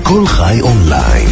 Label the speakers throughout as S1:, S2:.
S1: כל חי אונליין,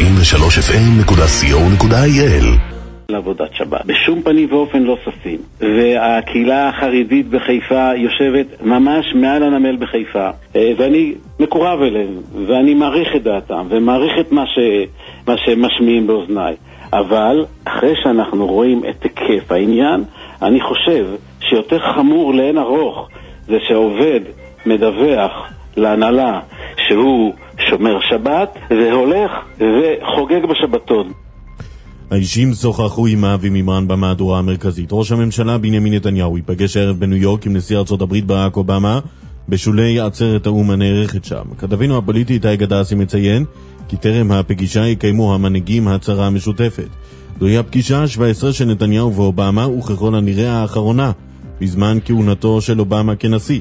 S1: 93fm.co.il.
S2: לעבודת שבת. בשום פנים ואופן לא ששים. והקהילה החרדית בחיפה יושבת ממש מעל הנמל בחיפה. ואני מקורב אליהם, ואני מעריך את דעתם, ומעריך את מה שמשמיעים באוזניי. אבל אחרי שאנחנו רואים את היקף העניין, אני חושב שיותר חמור לאין ארוך זה שעובד מדווח להנהלה שהוא שומר שבת והולך וחוגג בשבתון.
S3: האישים שוחחו עם אבי מימרן במהדורה המרכזית. ראש הממשלה בנימין נתניהו ייפגש הערב בניו יורק עם נשיא ארצות הברית ברק אובמה בשולי עצרת האו"ם הנערכת שם. כתבינו הפוליטי איתי גדסי מציין כי טרם הפגישה יקיימו המנהיגים הצהרה המשותפת. זוהי הפגישה ה-17 של נתניהו ואובמה וככל הנראה האחרונה בזמן כהונתו של אובמה כנשיא.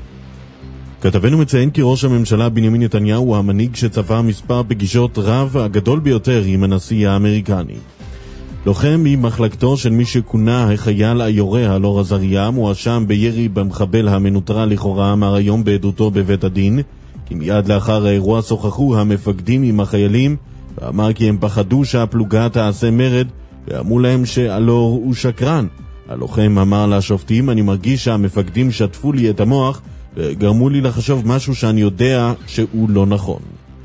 S3: כתבנו מציין כי ראש הממשלה בנימין נתניהו הוא המנהיג שצפה מספר פגישות רב הגדול ביותר עם הנשיא האמריקני. לוחם ממחלקתו של מי שכונה החייל היורה הלור עזריה מואשם בירי במחבל המנוטרל לכאורה אמר היום בעדותו בבית הדין, כי מיד לאחר האירוע שוחחו המפקדים עם החיילים ואמר כי הם פחדו שהפלוגה תעשה מרד ואמרו להם שהלור הוא שקרן. הלוחם אמר לשופטים, אני מרגיש שהמפקדים שטפו לי את המוח וגרמו לי לחשוב משהו שאני יודע שהוא לא נכון.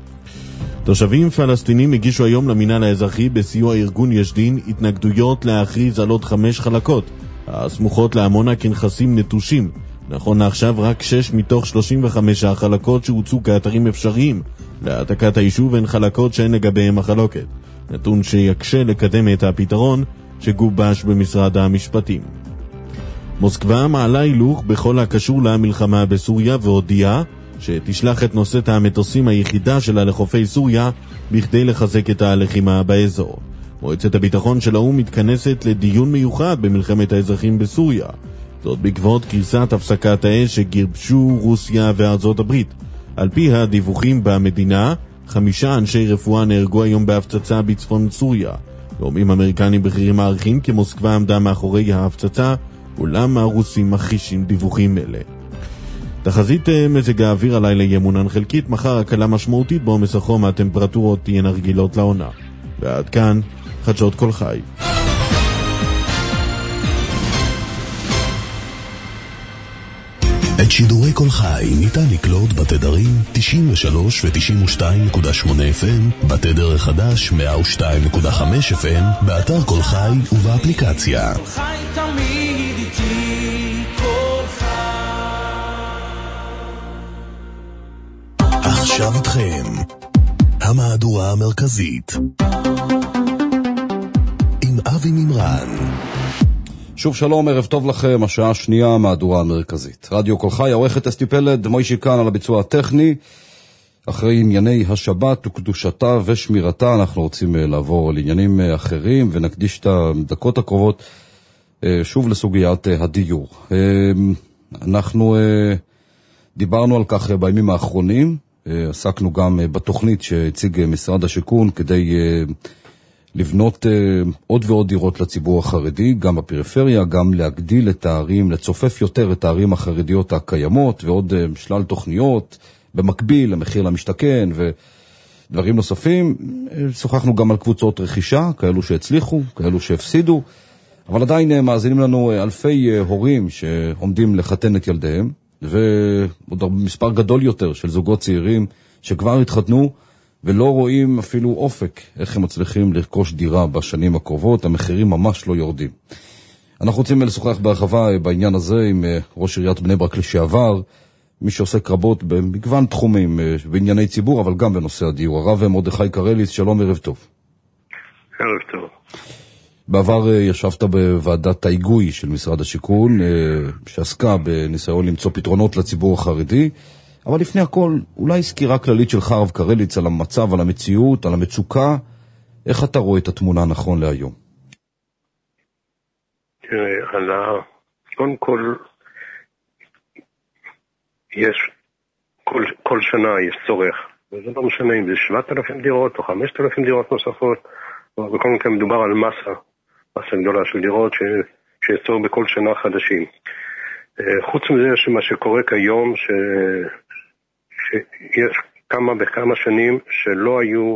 S3: תושבים פלסטינים הגישו היום למינהל האזרחי בסיוע ארגון יש דין התנגדויות להכריז על עוד 5 חלקות הסמוכות לעמונה כנכסים נטושים. נכון לעכשיו רק 6 מתוך 35 החלקות שהוצאו כאתרים אפשריים להעתקת היישוב הן חלקות שאין לגביהם מחלוקת, נתון שיקשה לקדם את הפתרון שגובש במשרד המשפטים. מוסקבה מעלה הילוך בכל הקשור למלחמה בסוריה והודיעה שתשלח את נושאת המטוסים היחידה שלה לחופי סוריה בכדי לחזק את הלחימה באזור. מועצת הביטחון של האו"ם מתכנסת לדיון מיוחד במלחמת האזרחים בסוריה. זאת בעקבות קריסת הפסקת האש שגירשו רוסיה וארצות הברית. על פי הדיווחים במדינה, 5 אנשי רפואה נהרגו היום בהפצצה בצפון סוריה. גורמים אמריקנים בכירים מעריכים כי מוסקבה עמדה מאחורי ההפצצה, אולם הרוסים מכחישים דיווחים אלה. תחזית מזג האוויר הלילה יהיה מונן חלקית, מחר הקלה משמעותית בעומס החום, הטמפרטורות תהיינה רגילות לעונה. ועד כאן חדשות כל חי.
S1: את שידורי כל חי ניתן לקלוט בתדרים 93 ו-92.8 FM, בתדר החדש 102.5 FM, באתר כל חי ובאפליקציה. כל חי תמיד איתי, כל חי. עכשיו איתכם המהדורה המרכזית עם אבי מימרן.
S4: שוב שלום, ערב טוב לכם, השעה השנייה מהדורה המרכזית. רדיו כל חי, עורכת אסתי פלד, מוישי כאן על הביצוע הטכני. אחרי ענייני השבת וקדושתה ושמירתה, אנחנו רוצים לעבור לעניינים אחרים, ונקדיש את הדקות הקרובות שוב לסוגיית הדיור. אנחנו דיברנו על כך בימים האחרונים, עסקנו גם בתוכנית שהציג משרד השיכון כדי לבנות עוד ועוד דירות לציבור החרדי, גם בפריפריה, גם להגדיל את הערים, לצופף יותר את הערים החרדיות הקיימות, ועוד שלל תוכניות, במקביל למחיר למשתכן ודברים נוספים. שוחחנו גם על קבוצות רכישה, כאלו שהצליחו, כאלו שהפסידו, אבל עדיין מאזינים לנו אלפי הורים שעומדים לחתן את ילדיהם, ועוד מספר גדול יותר של זוגות צעירים שכבר התחתנו, ולא רואים אפילו אופק איך הם מצליחים לרכוש דירה בשנים הקרובות. המחירים ממש לא יורדים. אנחנו רוצים לשוחח בהרחבה בעניין הזה עם ראש עיריית בני ברק לשעבר, מי שעוסק רבות במגוון תחומים בענייני ציבור, אבל גם בנושא הדיור, הרב מרדכי קרליץ. שלום, ערב טוב.
S5: ערב טוב.
S4: בעבר ישבת בוועדת ההיגוי של משרד השיכון, שעסקה בניסיון למצוא פתרונות לציבור החרדי, אבל לפני הכל, אולי סקירה כללית שלך, הרב קרליץ, על המצב, על המציאות, על המצוקה. איך אתה רואה את התמונה נכון להיום?
S5: תראה, קודם כל, כל שנה יש צורך, וזה לא משנה אם זה 7,000 דירות או 5,000 דירות נוספות, וכל מקרה מדובר על מסה גדולה של דירות שיש צורך בכל שנה חדשים. חוץ מזה שמה שקורה כיום, שיש כמה וכמה שנים שלא היו,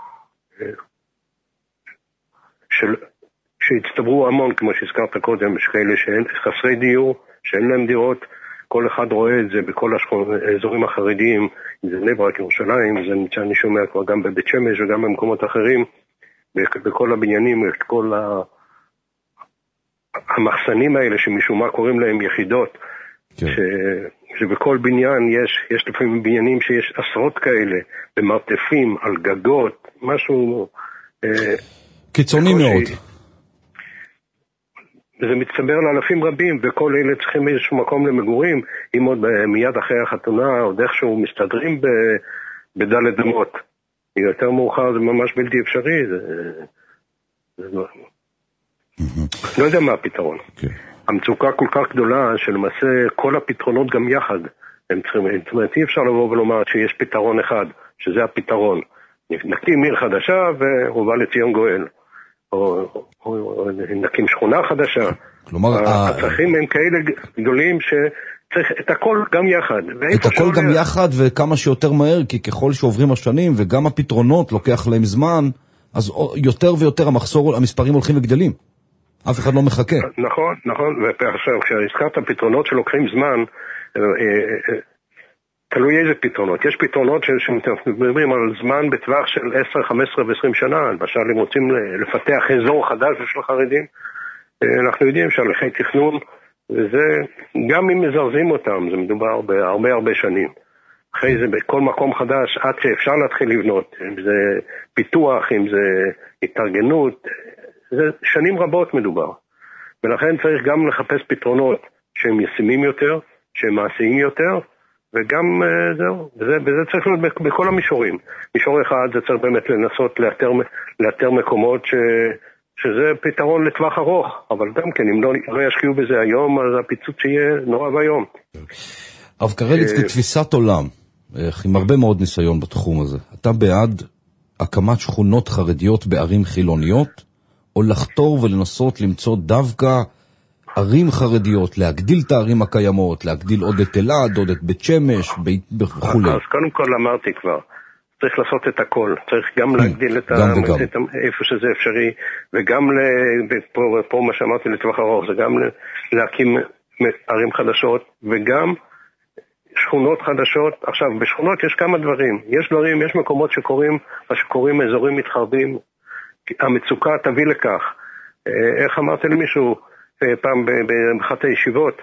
S5: שהצטברו המון, כמו שהזכרת קודם, יש כאלה שאין חסרי דיור, שאין להם דירות, כל אחד רואה את זה בכל האזורים החרדיים, אם זה בני ברק, ירושלים, זה נמצא, אני שומע כבר גם בבית שמש וגם במקומות אחרים, בכל הבניינים, את כל המחסנים האלה שמשום מה קוראים להם יחידות, כן. שבכל בניין יש לפעמים בניינים שיש עשרות כאלה, במרתפים, על גגות, משהו
S4: קיצוני מאוד.
S5: וזה מצטבר לאלפים רבים, וכל אלה צריכים איזשהו מקום למגורים, אם עוד מיד אחרי החתונה, עוד איכשהו מסתדרים בדלת אמות. יותר מאוחר זה ממש בלתי אפשרי, זה לא יודע מה הפתרון. המצוקה כל כך גדולה, שלמעשה כל הפתרונות גם יחד, זאת אומרת, אי אפשר לבוא ולומר שיש פתרון אחד, שזה הפתרון. נקים עיר חדשה ובא לציון גואל. או נקים שכונה חדשה.
S4: כלומר,
S5: הצרכים הם כאלה גדולים שצריך את הכל גם יחד.
S4: את הכל גם יחד וכמה שיותר מהר, כי ככל שעוברים השנים וגם הפתרונות לוקח להם זמן, אז יותר ויותר המספרים הולכים וגדלים. אף אחד לא מחכה.
S5: נכון. ועכשיו, כשהזכרת פתרונות שלוקחים זמן, תלוי איזה פתרונות. יש פתרונות שמדברים על זמן בטווח של 10, 15 ו-20 שנה. למשל, אם רוצים לפתח אזור חדש של החרדים, אנחנו יודעים שהליכי תכנון, וזה, גם אם מזרזים אותם, זה מדובר בהרבה שנים. אחרי זה, בכל מקום חדש, עד שאפשר להתחיל לבנות, אם זה פיתוח, אם זה התארגנות, זה שנים רבות מדובר. ולכן צריך גם לחפש פתרונות שהם ישימים יותר, שהם מעשיים יותר, וגם זהו, וזה צריך להיות בכל המישורים. מישור אחד זה צריך באמת לנסות לאתר מקומות שזה פתרון לטווח ארוך, אבל גם כן, אם לא ישקיעו בזה היום, אז הפיצוץ יהיה נורא והיום.
S4: הרב קרליץ, כתפיסת עולם, עם הרבה מאוד ניסיון בתחום הזה, אתה בעד הקמת שכונות חרדיות בערים חילוניות, או לחתור ולנסות למצוא דווקא ערים חרדיות, להגדיל את הערים הקיימות, להגדיל עוד את אלעד, עוד את בית שמש, וכו'.
S5: אז קודם כל אמרתי כבר, צריך לעשות את הכל, צריך גם להגדיל את איפה שזה אפשרי, וגם פה מה שאמרתי לטווח ארוך, זה גם להקים ערים חדשות, וגם שכונות חדשות. עכשיו, בשכונות יש כמה דברים, יש מקומות שקוראים אזורים מתחרבים, המצוקה תביא לכך. איך אמרתי למישהו פעם באחת הישיבות,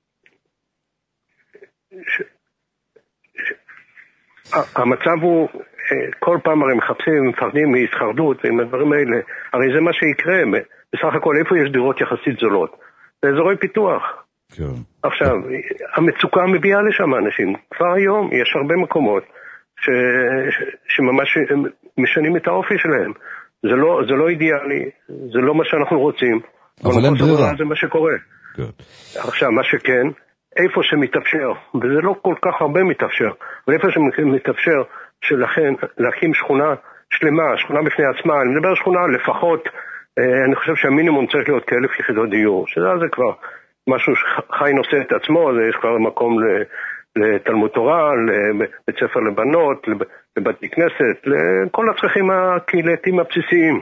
S5: המצב הוא, כל פעם הרי מחפשים, מפחדים מהתחרדות עם הדברים האלה, הרי זה מה שיקרה, בסך הכל איפה יש דירות יחסית זולות? באזורי פיתוח. כן. עכשיו, המצוקה מביאה לשם אנשים, כבר היום יש הרבה מקומות שממש משנים את האופי שלהם, זה לא אידיאלי, זה לא מה שאנחנו רוצים,
S4: אבל אין ברירה.
S5: זה מה שקורה. כן. עכשיו, מה שכן, איפה שמתאפשר, וזה לא כל כך הרבה מתאפשר, אבל איפה שמתאפשר, שלכן להקים שכונה שלמה, שכונה בפני עצמה, אני מדבר שכונה לפחות, אני חושב שהמינימום צריך להיות כ1,000 יחידות דיור, שזה כבר משהו שחי נושא את עצמו, יש כבר מקום לתלמוד תורה, לבית ספר לבנות, לבתי כנסת, לכל הצרכים הקהילתיים הבסיסיים.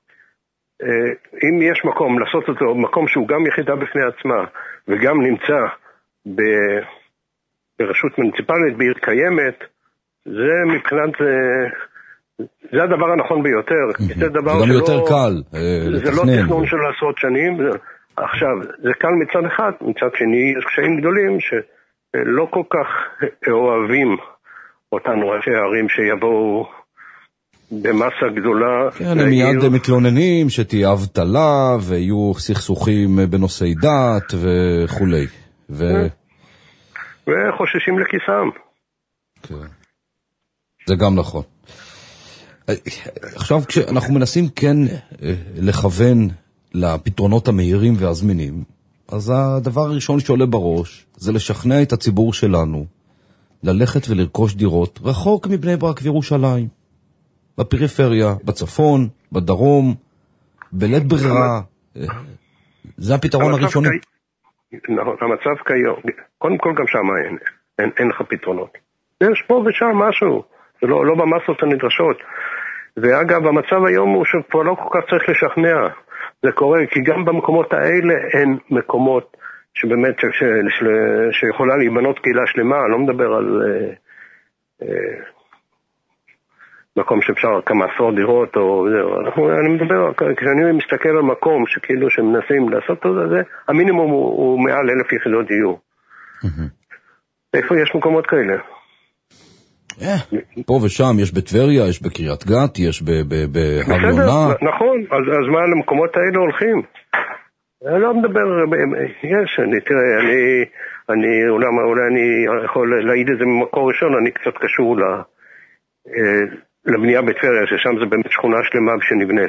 S5: אם יש מקום לעשות אותו, מקום שהוא גם יחידה בפני עצמה, וגם נמצא ברשות מוניציפלית, בעיר קיימת, זה מבחינת, זה הדבר הנכון ביותר. זה דבר
S4: גם יותר קל
S5: לתכנן. זה לא תכנון של עשרות שנים. עכשיו, זה קל מצד אחד, מצד שני, יש קשיים גדולים שלא כל כך אוהבים אותנו ראשי הערים שיבואו במסה גדולה.
S4: כן, הם מיד מתלוננים שתהיה אבטלה ויהיו סכסוכים בנושאי דת וכו'.
S5: וחוששים לכיסם.
S4: כן. זה גם נכון. עכשיו כשאנחנו מנסים כן לכוון לפתרונות המהירים והזמינים, אז הדבר הראשון שעולה בראש זה לשכנע את הציבור שלנו ללכת ולרכוש דירות רחוק מבני ברק וירושלים, בפריפריה, בצפון, בדרום, בלית ברירה. זה הפתרון הראשוני.
S5: המצב כיום, קודם כל גם שם אין לך פתרונות. יש פה ושם משהו, זה לא במסות הנדרשות. ואגב, המצב היום הוא שפה לא כל כך צריך לשכנע. זה קורה, כי גם במקומות האלה אין מקומות שבאמת שיכולה להיבנות קהילה שלמה. אני לא מדבר על מקום שאפשר כמה עשרות דירות או זהו. אני מדבר, כשאני מסתכל על מקום שכאילו שמנסים לעשות את זה, המינימום הוא מעל 1,000 יחידות דיור. איפה יש מקומות כאלה?
S4: פה ושם, יש בטבריה, יש בקריית גת, יש בהר יונה.
S5: נכון, אז מה למקומות האלה הולכים? אני לא מדבר, יש, תראה, אולי אני יכול להעיד את זה ממקור ראשון, אני קצת קשור לבנייה בטבריה, ששם זה באמת שכונה שלמה שנבנית.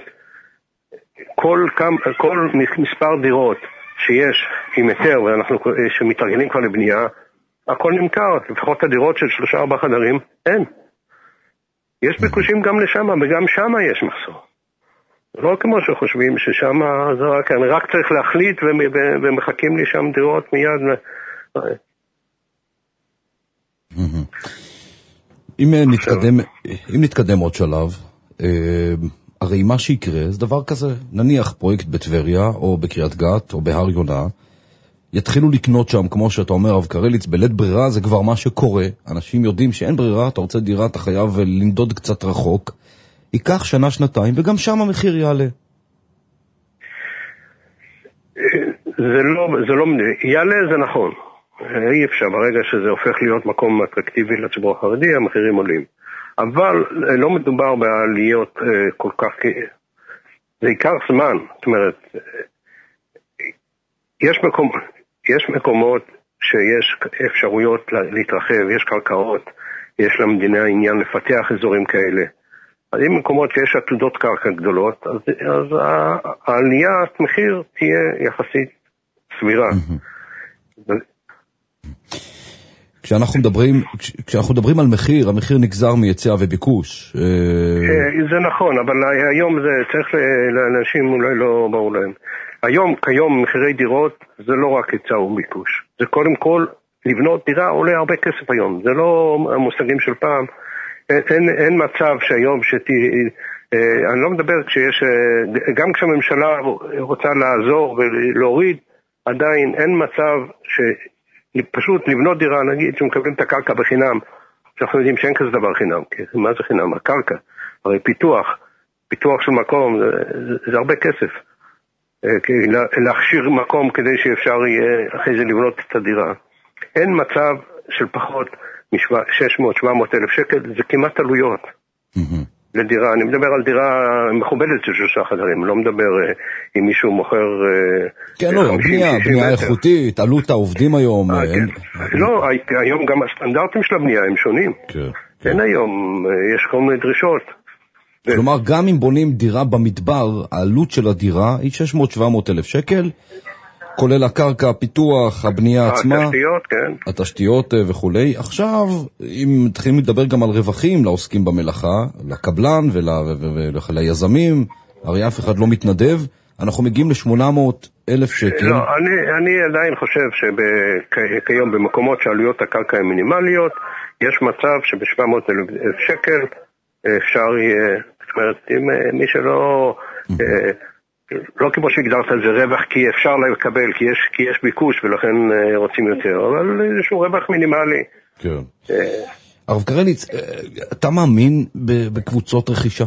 S5: כל מספר דירות שיש עם היתר, ואנחנו שמתארגנים כבר לבנייה, הכל נמכר, לפחות הדירות של 3-4 חדרים, אין. יש ביקושים גם לשם, וגם שם יש מחסור. לא כמו שחושבים ששם זה רק צריך להחליט, ומחכים לי שם דירות מיד.
S4: אם נתקדם עוד שלב, הרי מה שיקרה זה דבר כזה, נניח פרויקט בטבריה, או בקריית גת, או בהר יונה, יתחילו לקנות שם, כמו שאתה אומר, רב קרליץ, בלית ברירה זה כבר מה שקורה. אנשים יודעים שאין ברירה, אתה רוצה דירה, אתה חייב לנדוד קצת רחוק. ייקח שנה-שנתיים, וגם שם המחיר יעלה.
S5: זה לא, יעלה זה נכון. אי אפשר, ברגע שזה הופך להיות מקום אטרקטיבי לציבור החרדי, המחירים עולים. אבל לא מדובר בעליות כל כך, זה ייקח זמן. זאת אומרת, יש מקומות שיש אפשרויות להתרחב, יש קרקעות, יש למדינה עניין לפתח אזורים כאלה. אז אם מקומות שיש עתודות קרקע גדולות, אז העליית מחיר תהיה יחסית סבירה.
S4: כשאנחנו מדברים על מחיר, המחיר נגזר מהיצע וביקוש.
S5: זה נכון, אבל היום זה צריך לאנשים אולי לא ברור להם. כיום מחירי דירות זה לא רק היצע וביקוש. זה קודם כל, לבנות דירה עולה הרבה כסף היום. זה לא המושגים של פעם. אין מצב שהיום אני לא מדבר כשיש, גם כשהממשלה רוצה לעזור ולהוריד, עדיין אין מצב שפשוט לבנות דירה, נגיד שמקבלים את הקרקע בחינם, שאנחנו יודעים שאין כזה דבר חינם. מה זה חינם? הקרקע. הרי פיתוח של מקום, זה הרבה כסף. להכשיר מקום כדי שאפשר יהיה אחרי זה לבנות את הדירה. אין מצב של פחות מ-600-700 אלף שקל, זה כמעט עלויות לדירה. אני מדבר על דירה מכובדת של 3 חדרים, לא מדבר אם מישהו מוכר...
S4: כן, לא, בנייה איכותית, עלות העובדים היום...
S5: לא, היום גם הסטנדרטים של הבנייה הם שונים. אין היום, יש כל מיני דרישות.
S4: כלומר, גם אם בונים דירה במדבר, העלות של הדירה היא 600-700 אלף שקל, כולל הקרקע, הפיתוח, הבנייה עצמה.
S5: התשתיות, כן.
S4: התשתיות וכולי. עכשיו, אם מתחילים לדבר גם על רווחים לעוסקים במלאכה, לקבלן וליזמים, הרי אף אחד לא מתנדב, אנחנו מגיעים ל-800,000 שקל.
S5: לא, אני עדיין חושב שכיום במקומות שעלויות הקרקע הן מינימליות, יש מצב שב-700,000 שקל אפשר יהיה, זאת אומרת, אם מי שלא... לא כמו שהגדרת על זה רווח, כי אפשר לקבל, כי יש ביקוש ולכן רוצים יותר, אבל איזשהו רווח מינימלי.
S4: כן. הרב קרליץ, אתה מאמין בקבוצות רכישה?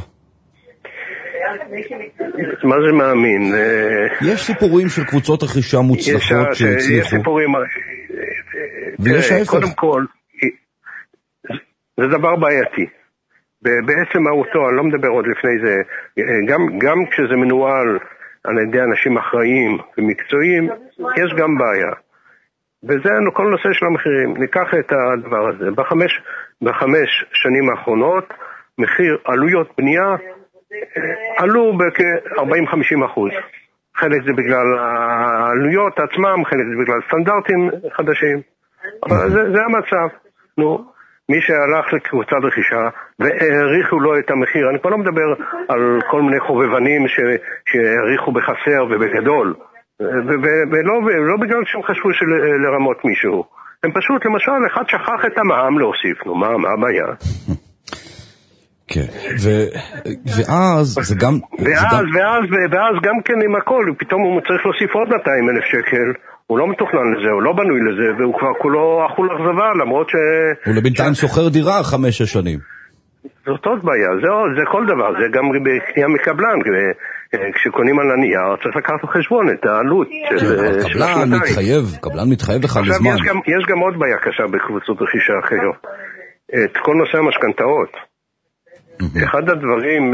S5: מה זה מאמין?
S4: יש סיפורים של קבוצות רכישה מוצלחות שהצליחו.
S5: יש סיפורים...
S4: ויש ההפך.
S5: קודם כל, זה דבר בעייתי. בעצם מהותו, אני לא מדבר עוד לפני זה, גם כשזה מנוהל על ידי אנשים אחראיים ומקצועיים, יש גם בעיה. וזה כל נושא של המחירים. ניקח את הדבר הזה. ב5 שנים האחרונות, מחיר עלויות בנייה עלו בכ-40-50%. חלק זה בגלל העלויות עצמם, חלק זה בגלל סטנדרטים חדשים. אבל זה המצב. נו. מי שהלך לקבוצת רכישה והעריכו לו את המחיר, אני כבר לא מדבר על כל מיני חובבנים שהעריכו בחסר ובגדול, ולא בגלל שהם חשבו לרמות מישהו. הם פשוט, למשל, אחד שכח את המע"מ להוסיף, נו, מה הבעיה?
S4: כן, ואז זה גם...
S5: ואז גם כן עם הכל, פתאום הוא צריך להוסיף עוד 200,000 שקל, הוא לא מתוכנן לזה, הוא לא בנוי לזה, והוא כבר כולו אכול אכזבה, למרות ש...
S4: הוא לבינתיים שוכר דירה 5-6 שנים.
S5: זאת עוד בעיה, זה כל דבר, זה גם בקנייה מקבלן, כשקונים על הנייר צריך לקחת בחשבון את העלות של השנתיים.
S4: קבלן מתחייב לך לזמן.
S5: יש גם עוד בעיה קשה בקבוצות רכישה אחרות, את כל נושא המשכנתאות. אחד הדברים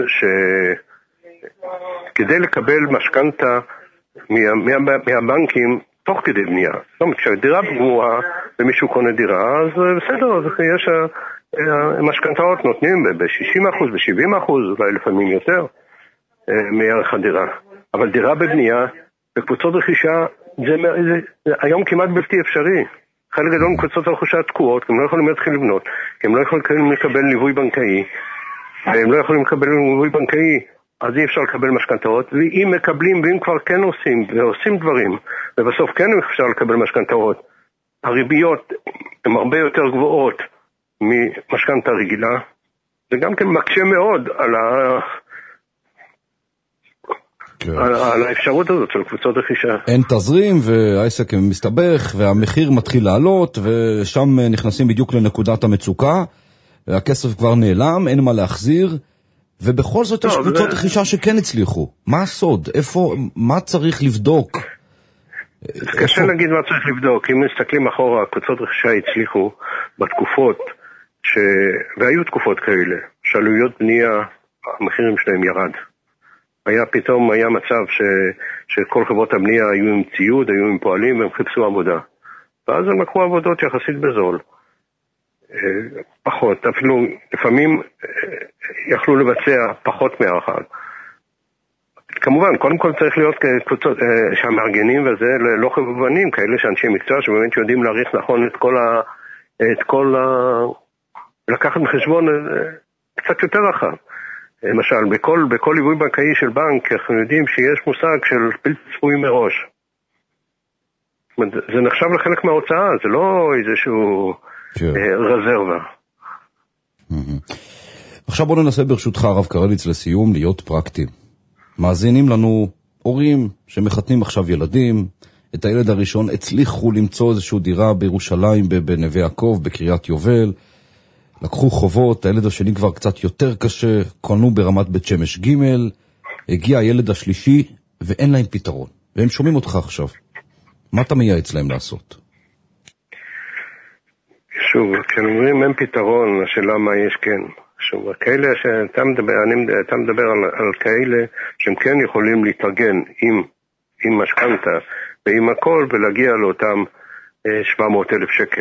S5: שכדי לקבל משכנתה מהבנקים תוך כדי בנייה, זאת אומרת, כשדירה בנויה ומישהו קונה דירה, אז בסדר, אז יש משכנתאות נותנים ב-60%, ב-70%, אולי לפעמים יותר מערך הדירה. אבל דירה בבנייה, בקבוצות רכישה, זה היום כמעט בלתי אפשרי. חלק גדול מקבוצות הרכישה תקועות, כי הם לא יכולים להתחיל לבנות, כי הם לא יכולים לקבל ליווי בנקאי, והם לא יכולים לקבל ליווי בנקאי, אז אי אפשר לקבל משכנתאות, ואם מקבלים, ואם כבר כן ועושים דברים, ובסוף כן אפשר לקבל משכנתאות, הריביות הן הרבה יותר גבוהות ממשכנתה רגילה, זה גם כן מקשה מאוד על האפשרות הזאת של קבוצות רכישה.
S4: אין תזרים והעסק מסתבך והמחיר מתחיל לעלות, ושם נכנסים בדיוק לנקודת המצוקה, והכסף כבר נעלם, אין מה להחזיר, ובכל זאת יש קבוצות רכישה שכן הצליחו. מה הסוד? מה צריך לבדוק?
S5: קשה להגיד מה צריך לבדוק. אם מסתכלים אחורה, קבוצות רכישה הצליחו בתקופות, והיו תקופות כאלה, שעלויות בנייה, המחירים שלהם ירד. פתאום היה מצב שכל חברות הבנייה היו עם ציוד, היו עם פועלים, והם חיפשו עבודה. ואז הם לקחו עבודות יחסית בזול. פחות, אפילו לפעמים יכלו לבצע פחות מאחד. כמובן, קודם כל צריך להיות שהמארגנים וזה לא חובבנים, כאלה שאנשי מקצוע שבאמת יודעים להעריך נכון לקחת בחשבון קצת יותר רחב. למשל, בכל ליווי בנקאי של בנק, אנחנו יודעים שיש מושג של בלתי צפוי מראש. זה נחשב לחלק מההוצאה, זה לא איזשהו רזרבה.
S4: עכשיו בוא ננסה ברשותך, הרב קרליץ, לסיום, להיות פרקטיים. מאזינים לנו הורים שמחתנים עכשיו ילדים, את הילד הראשון הצליחו למצוא איזושהי דירה בירושלים, בנווה יעקב, בקריית יובל, לקחו חובות, הילד השני כבר קצת יותר קשה, קנו ברמת בית שמש ג', הגיע הילד השלישי ואין להם פתרון, והם שומעים אותך עכשיו. מה אתה מייעץ להם לעשות?
S5: שוב, כשאומרים אין פתרון, השאלה מה יש כן. שוב, כאלה שאתה מדבר על כאלה שהם כן יכולים להתארגן עם משכנתה ועם הכל ולהגיע לאותם 700,000 שקל.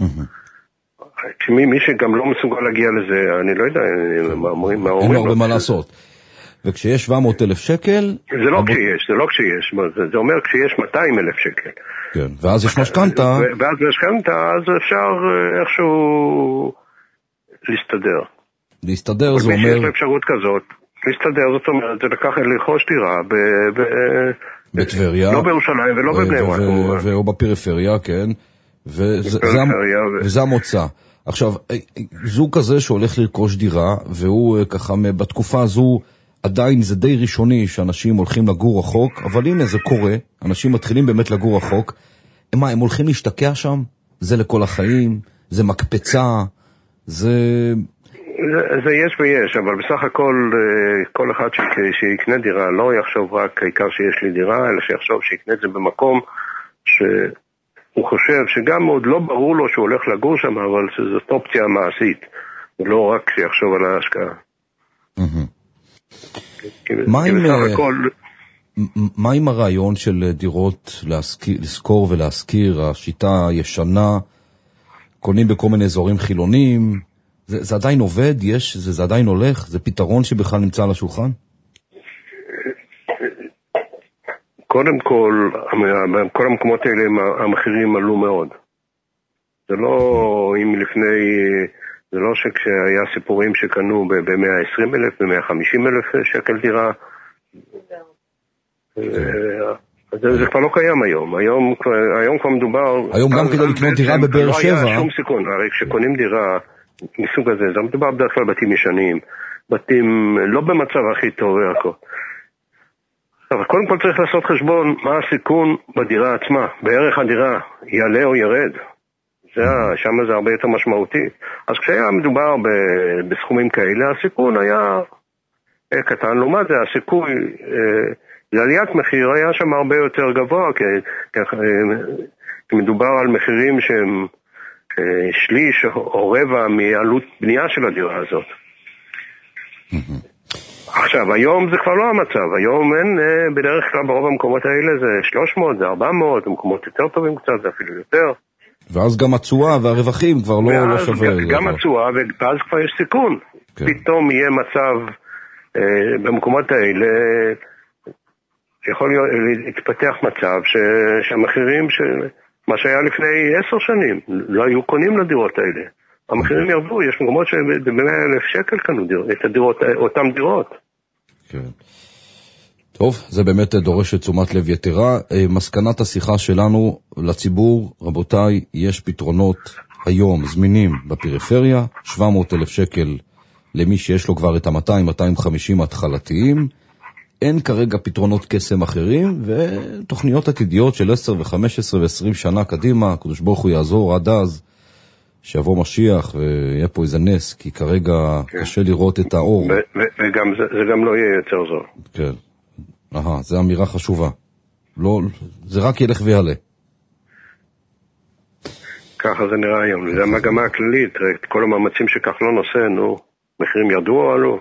S5: מי שגם לא מסוגל להגיע לזה, אני לא יודע מה אומרים.
S4: אין הרבה מה לעשות. וכשיש 700,000 שקל...
S5: זה לא כשיש, זה אומר כשיש 200,000 שקל.
S4: כן, ואז יש משכנתה.
S5: ואז משכנתה, אז אפשר איכשהו להסתדר.
S4: להסתדר זה אומר...
S5: מי שיש לו אפשרות כזאת, להסתדר זאת אומרת, זה לקח לרכוש דירה
S4: בטבריה.
S5: לא בירושלים ולא בבני ברק.
S4: או בפריפריה, כן. וזה המוצא. עכשיו, זוג כזה שהולך לרכוש דירה, והוא ככה בתקופה הזו, עדיין זה די ראשוני שאנשים הולכים לגור רחוק, אבל הנה זה קורה, אנשים מתחילים באמת לגור רחוק. מה, הם הולכים להשתקע שם? זה לכל החיים? זה מקפצה? זה
S5: יש ויש, אבל בסך הכל, כל אחד שיקנה דירה לא יחשוב רק העיקר שיש לי דירה, אלא שיחשוב שיקנה את זה במקום שהוא חושב שגם עוד לא ברור לו שהוא הולך לגור שם, אבל זאת אופציה מעשית, ולא רק שיחשוב על ההשקעה.
S4: מה עם הרעיון של דירות לזכור ולהזכיר, השיטה הישנה, קונים בכל מיני אזורים חילוניים, זה עדיין עובד? זה עדיין הולך? זה פתרון שבכלל נמצא על השולחן?
S5: קודם כל, כל המקומות האלה המחירים עלו מאוד. זה לא אם לפני, זה לא שכשהיה סיפורים שקנו ב-120,000, ב-150,000 שקל דירה, זה כבר לא קיים היום. היום כבר מדובר...
S4: היום גם כדי לקנות דירה בבאר שבע...
S5: לא היה שום סיכון. הרי כשקונים דירה מסוג הזה, זה מדובר בדרך כלל בתים ישנים, בתים לא במצב הכי טוב והכל. אבל קודם כל צריך לעשות חשבון מה הסיכון בדירה עצמה. בערך הדירה יעלה או ירד. שם זה הרבה יותר משמעותי. אז כשהיה מדובר בסכומים כאלה, הסיכון היה קטן. לעומת זה, הסיכוי לעליית מחיר היה שם הרבה יותר גבוה, כי מדובר על מחירים שהם שליש או רבע מעלות בנייה של הדירה הזאת. עכשיו, היום זה כבר לא המצב. היום אין, בדרך כלל ברוב המקומות האלה זה 300, זה 400, במקומות יותר טובים קצת, זה אפילו יותר.
S4: ואז גם התשואה והרווחים כבר לא שווה.
S5: גם התשואה, ואז כבר יש סיכון. פתאום יהיה מצב במקומות האלה, יכול להתפתח מצב שהמחירים מה שהיה לפני 10 שנים, לא היו קונים לדירות האלה. המחירים ירדו, יש מקומות שב-100,000 שקל קנו את הדירות, אותם דירות.
S4: כן. טוב, זה באמת דורש תשומת לב יתרה. מסקנת השיחה שלנו לציבור, רבותיי, יש פתרונות היום זמינים בפריפריה, 700,000 שקל למי שיש לו כבר את ה-200-250 התחלתיים. אין כרגע פתרונות קסם אחרים, ותוכניות עתידיות של 10 ו-15 ו-20 שנה קדימה, הקדוש ברוך הוא יעזור עד אז, שיבוא משיח ויהיה פה איזה נס, כי כרגע קשה לראות את האור.
S5: וגם זה גם לא יהיה יותר זו.
S4: כן. זו אמירה חשובה. לא, זה רק ילך ויעלה.
S5: ככה זה נראה היום. זה המגמה הכללית. את כל המאמצים שכחלון עושה, מחירים ירדו או עלו.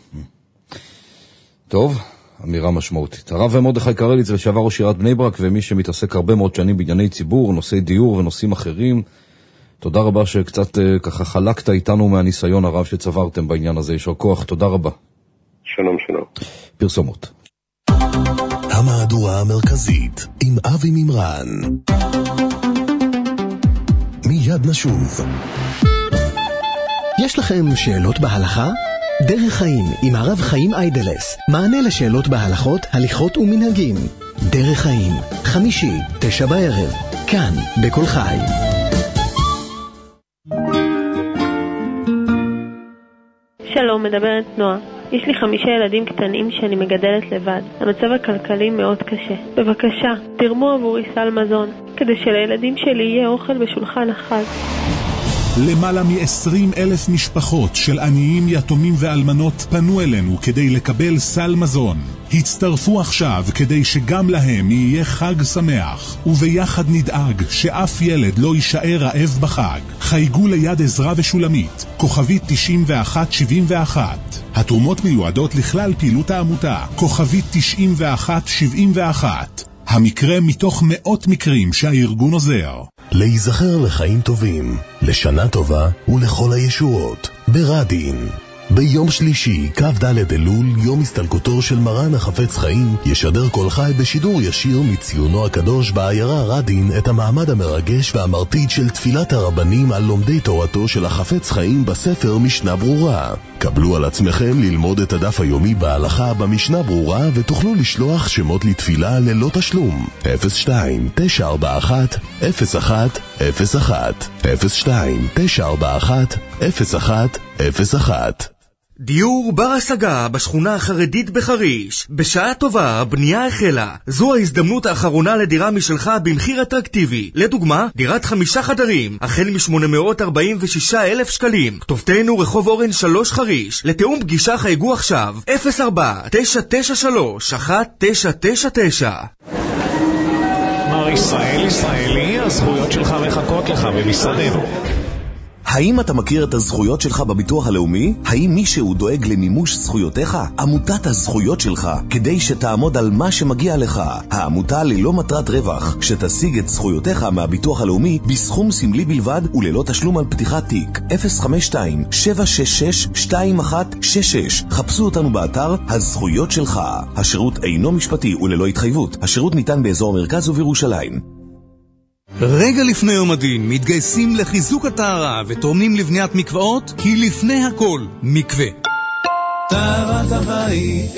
S4: טוב, אמירה משמעותית. הרב מרדכי קרליץ, לשעבר ראש עיריית בני ברק, ומי שמתעסק הרבה מאוד שנים בענייני ציבור, נושאי דיור ונושאים אחרים. תודה רבה שקצת ככה חלקת איתנו מהניסיון הרב שצברתם בעניין הזה. יישר כוח, תודה רבה.
S5: שלום, שלום.
S4: פרסומות.
S1: המהדורה המרכזית עם אבי מימרן. מיד נשוב.
S6: יש לכם שאלות בהלכה? דרך חיים עם הרב חיים איידלס. מענה לשאלות בהלכות, הליכות ומנהגים. דרך חיים, חמישי, 9 בערב. כאן, בכל חי.
S7: שלום, מדברת נועה. יש לי 5 ילדים קטנים שאני מגדלת לבד. המצב הכלכלי מאוד קשה. בבקשה, תרמו עבורי סל מזון, כדי שלילדים שלי יהיה אוכל בשולחן החג.
S8: למעלה מ-20,000 משפחות של עניים, יתומים ואלמנות פנו אלינו כדי לקבל סל מזון. הצטרפו עכשיו כדי שגם להם יהיה חג שמח, וביחד נדאג שאף ילד לא יישאר רעב בחג. חייגו ליד עזרה ושולמית, כוכבית 9171. התרומות מיועדות לכלל פעילות העמותה, כוכבית 9171. המקרה מתוך מאות מקרים שהארגון עוזר.
S1: להיזכר לחיים טובים, לשנה טובה ולכל הישועות. ברדין. ביום שלישי, כ"ד אלול, יום הסתלקותו של מרן החפץ חיים, ישדר כל חי בשידור ישיר מציונו הקדוש בעיירה רדין את המעמד המרגש והמרטיד של תפילת הרבנים על לומדי תורתו של החפץ חיים בספר משנה ברורה. קבלו על עצמכם ללמוד את הדף היומי בהלכה במשנה ברורה ותוכלו לשלוח שמות לתפילה ללא תשלום. 02-941-0101 02-941-0101.
S9: דיור בר השגה בשכונה החרדית בחריש. בשעה טובה, בנייה החלה. זו ההזדמנות האחרונה לדירה משלך במחיר אטרקטיבי. לדוגמה, דירת 5 חדרים, החל מ-846,000 שקלים. כתובתנו רחוב אורן 3 חריש. לתאום פגישה חייגו עכשיו 04-993-1999.
S10: מר ישראל ישראלי, הזכויות שלך מחכות לך במשרדנו.
S1: האם אתה מכיר את הזכויות שלך בביטוח הלאומי? האם מישהו דואג למימוש זכויותיך? עמותת הזכויות שלך, כדי שתעמוד על מה שמגיע לך. העמותה ללא מטרת רווח, שתשיג את זכויותיך מהביטוח הלאומי בסכום סמלי בלבד וללא תשלום על פתיחת תיק. 052-766-2166. חפשו אותנו באתר הזכויות שלך. השירות אינו משפטי וללא התחייבות. השירות ניתן באזור המרכז ובירושלים.
S11: רגע לפני יום הדין מתגייסים לחיזוק הטהרה ותורמים לבניית מקוואות, כי לפני הכל מקווה.
S12: טהרת הבית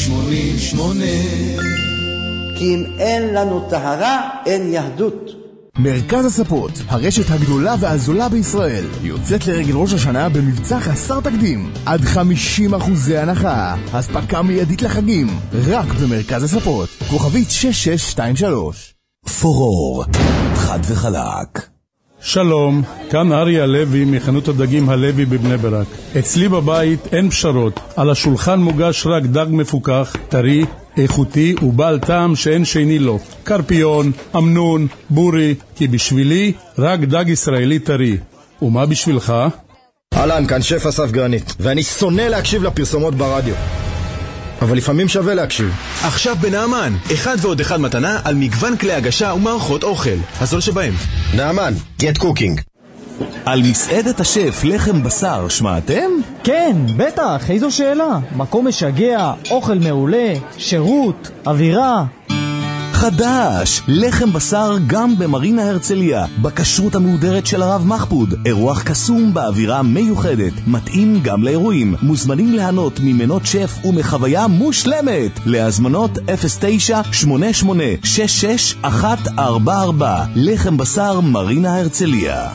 S12: 02-80-80-88.
S13: כי אם אין לנו טהרה אין יהדות. מרכז הספות, הרשת הגדולה והזולה בישראל, יוצאת לרגל ראש השנה במבצע חסר תקדים. עד 50% הנחה. הספקה מיידית לחגים. רק במרכז הספות. כוכבית 6623.
S1: פורור, חד וחלק.
S14: שלום, כאן אריה הלוי מחנות הדגים הלוי בבני ברק. אצלי בבית אין פשרות. על השולחן מוגש רק דג מפוקח, טרי, איכותי ובעל טעם שאין שני לו. קרפיון, אמנון, בורי, כי בשבילי רק דג ישראלי טרי. ומה בשבילך?
S15: אהלן, כאן שף אסף גרנית, ואני שונא להקשיב לפרסומות ברדיו. אבל לפעמים שווה להקשיב.
S16: עכשיו בנאמן, 1 ועוד 1 מתנה על מגוון כלי הגשה ומערכות אוכל. הזול שבהם.
S15: נאמן, get cooking.
S1: על מסעדת השף לחם בשר, שמעתם?
S17: כן, בטח, איזו שאלה. מקום משגע, אוכל מעולה, שירות, אווירה.
S1: חדש, לחם בשר גם במרינה הרצליה, בכשרות המהודרת של הרב מחפוד. אירוח קסום באווירה מיוחדת, מתאים גם לאירועים. מוזמנים ליהנות ממנות שף ומחוויה מושלמת. להזמנות 09-88-66-144. לחם בשר מרינה הרצליה.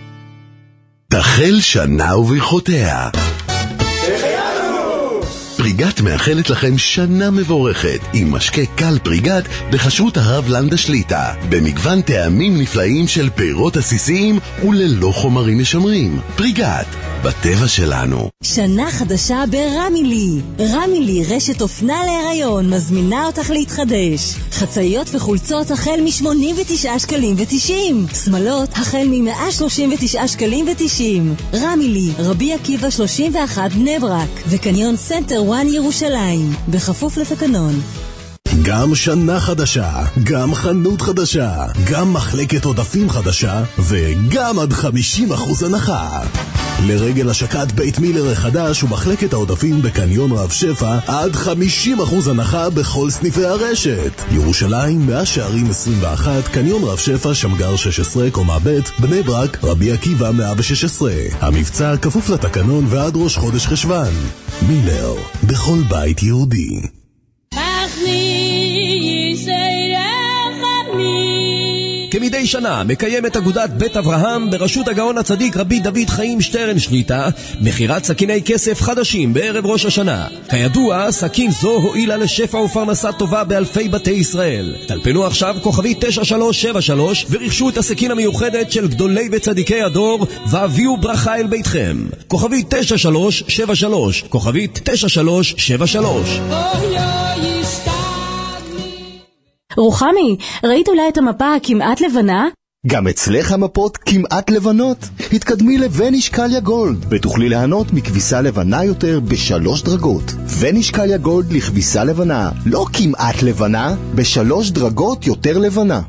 S1: תחל שנה וברכותיה. פריגת מאחלת לכם שנה מבורכת עם משקה קל פריגת בחשרות הרב לנדה שליטה במגוון טעמים נפלאים של פירות עסיסיים וללא חומרים משמרים. פריגת, בטבע שלנו.
S18: שנה חדשה ברמילי. רמילי, רשת אופנה להיריון, מזמינה אותך להתחדש. חצאיות וחולצות החל מ-89 שקלים ו-90. שמלות החל מ-139 שקלים ו-90. רמילי, רבי עקיבא 31 בני ברק וקניון סנטר 1 ירושלים, בכפוף לתקנון.
S1: גם שנה חדשה, גם חנות חדשה, גם מחלקת עודפים חדשה וגם עד 50% הנחה. לרגל השקת בית מילר החדש ומחלקת העודפים בקניון רב שפע, עד 50% הנחה בכל סניפי הרשת. ירושלים, 100 שערים 21, קניון רב שפע, שמגר 16, קומה ב', בני ברק, רבי עקיבא 116. המבצע כפוף לתקנון ועד ראש חודש חשבן. מילר, בכל בית יהודי.
S19: כמדי שנה מקיימת אגודת בית אברהם בראשות הגאון הצדיק רבי דוד חיים שטרן שליטה מחירת סכיני כסף חדשים בערב ראש השנה. כידוע, סכין זו הועילה לשפע ופרנסה טובה באלפי בתי ישראל. טלפנו עכשיו כוכבי 9373 ורכשו את הסכין המיוחדת של גדולי וצדיקי הדור והביאו ברכה אל ביתכם. כוכבי 9373, כוכבי 9373.
S20: רוחמי, ראית אולי את המפה הכמעט לבנה?
S6: גם אצלך המפות כמעט לבנות. התקדמי לונישקליה גולד ותוכלי ליהנות מכביסה לבנה יותר ב3 דרגות. ונישקליה גולד לכביסה לבנה, לא כמעט לבנה, ב3 דרגות יותר לבנה.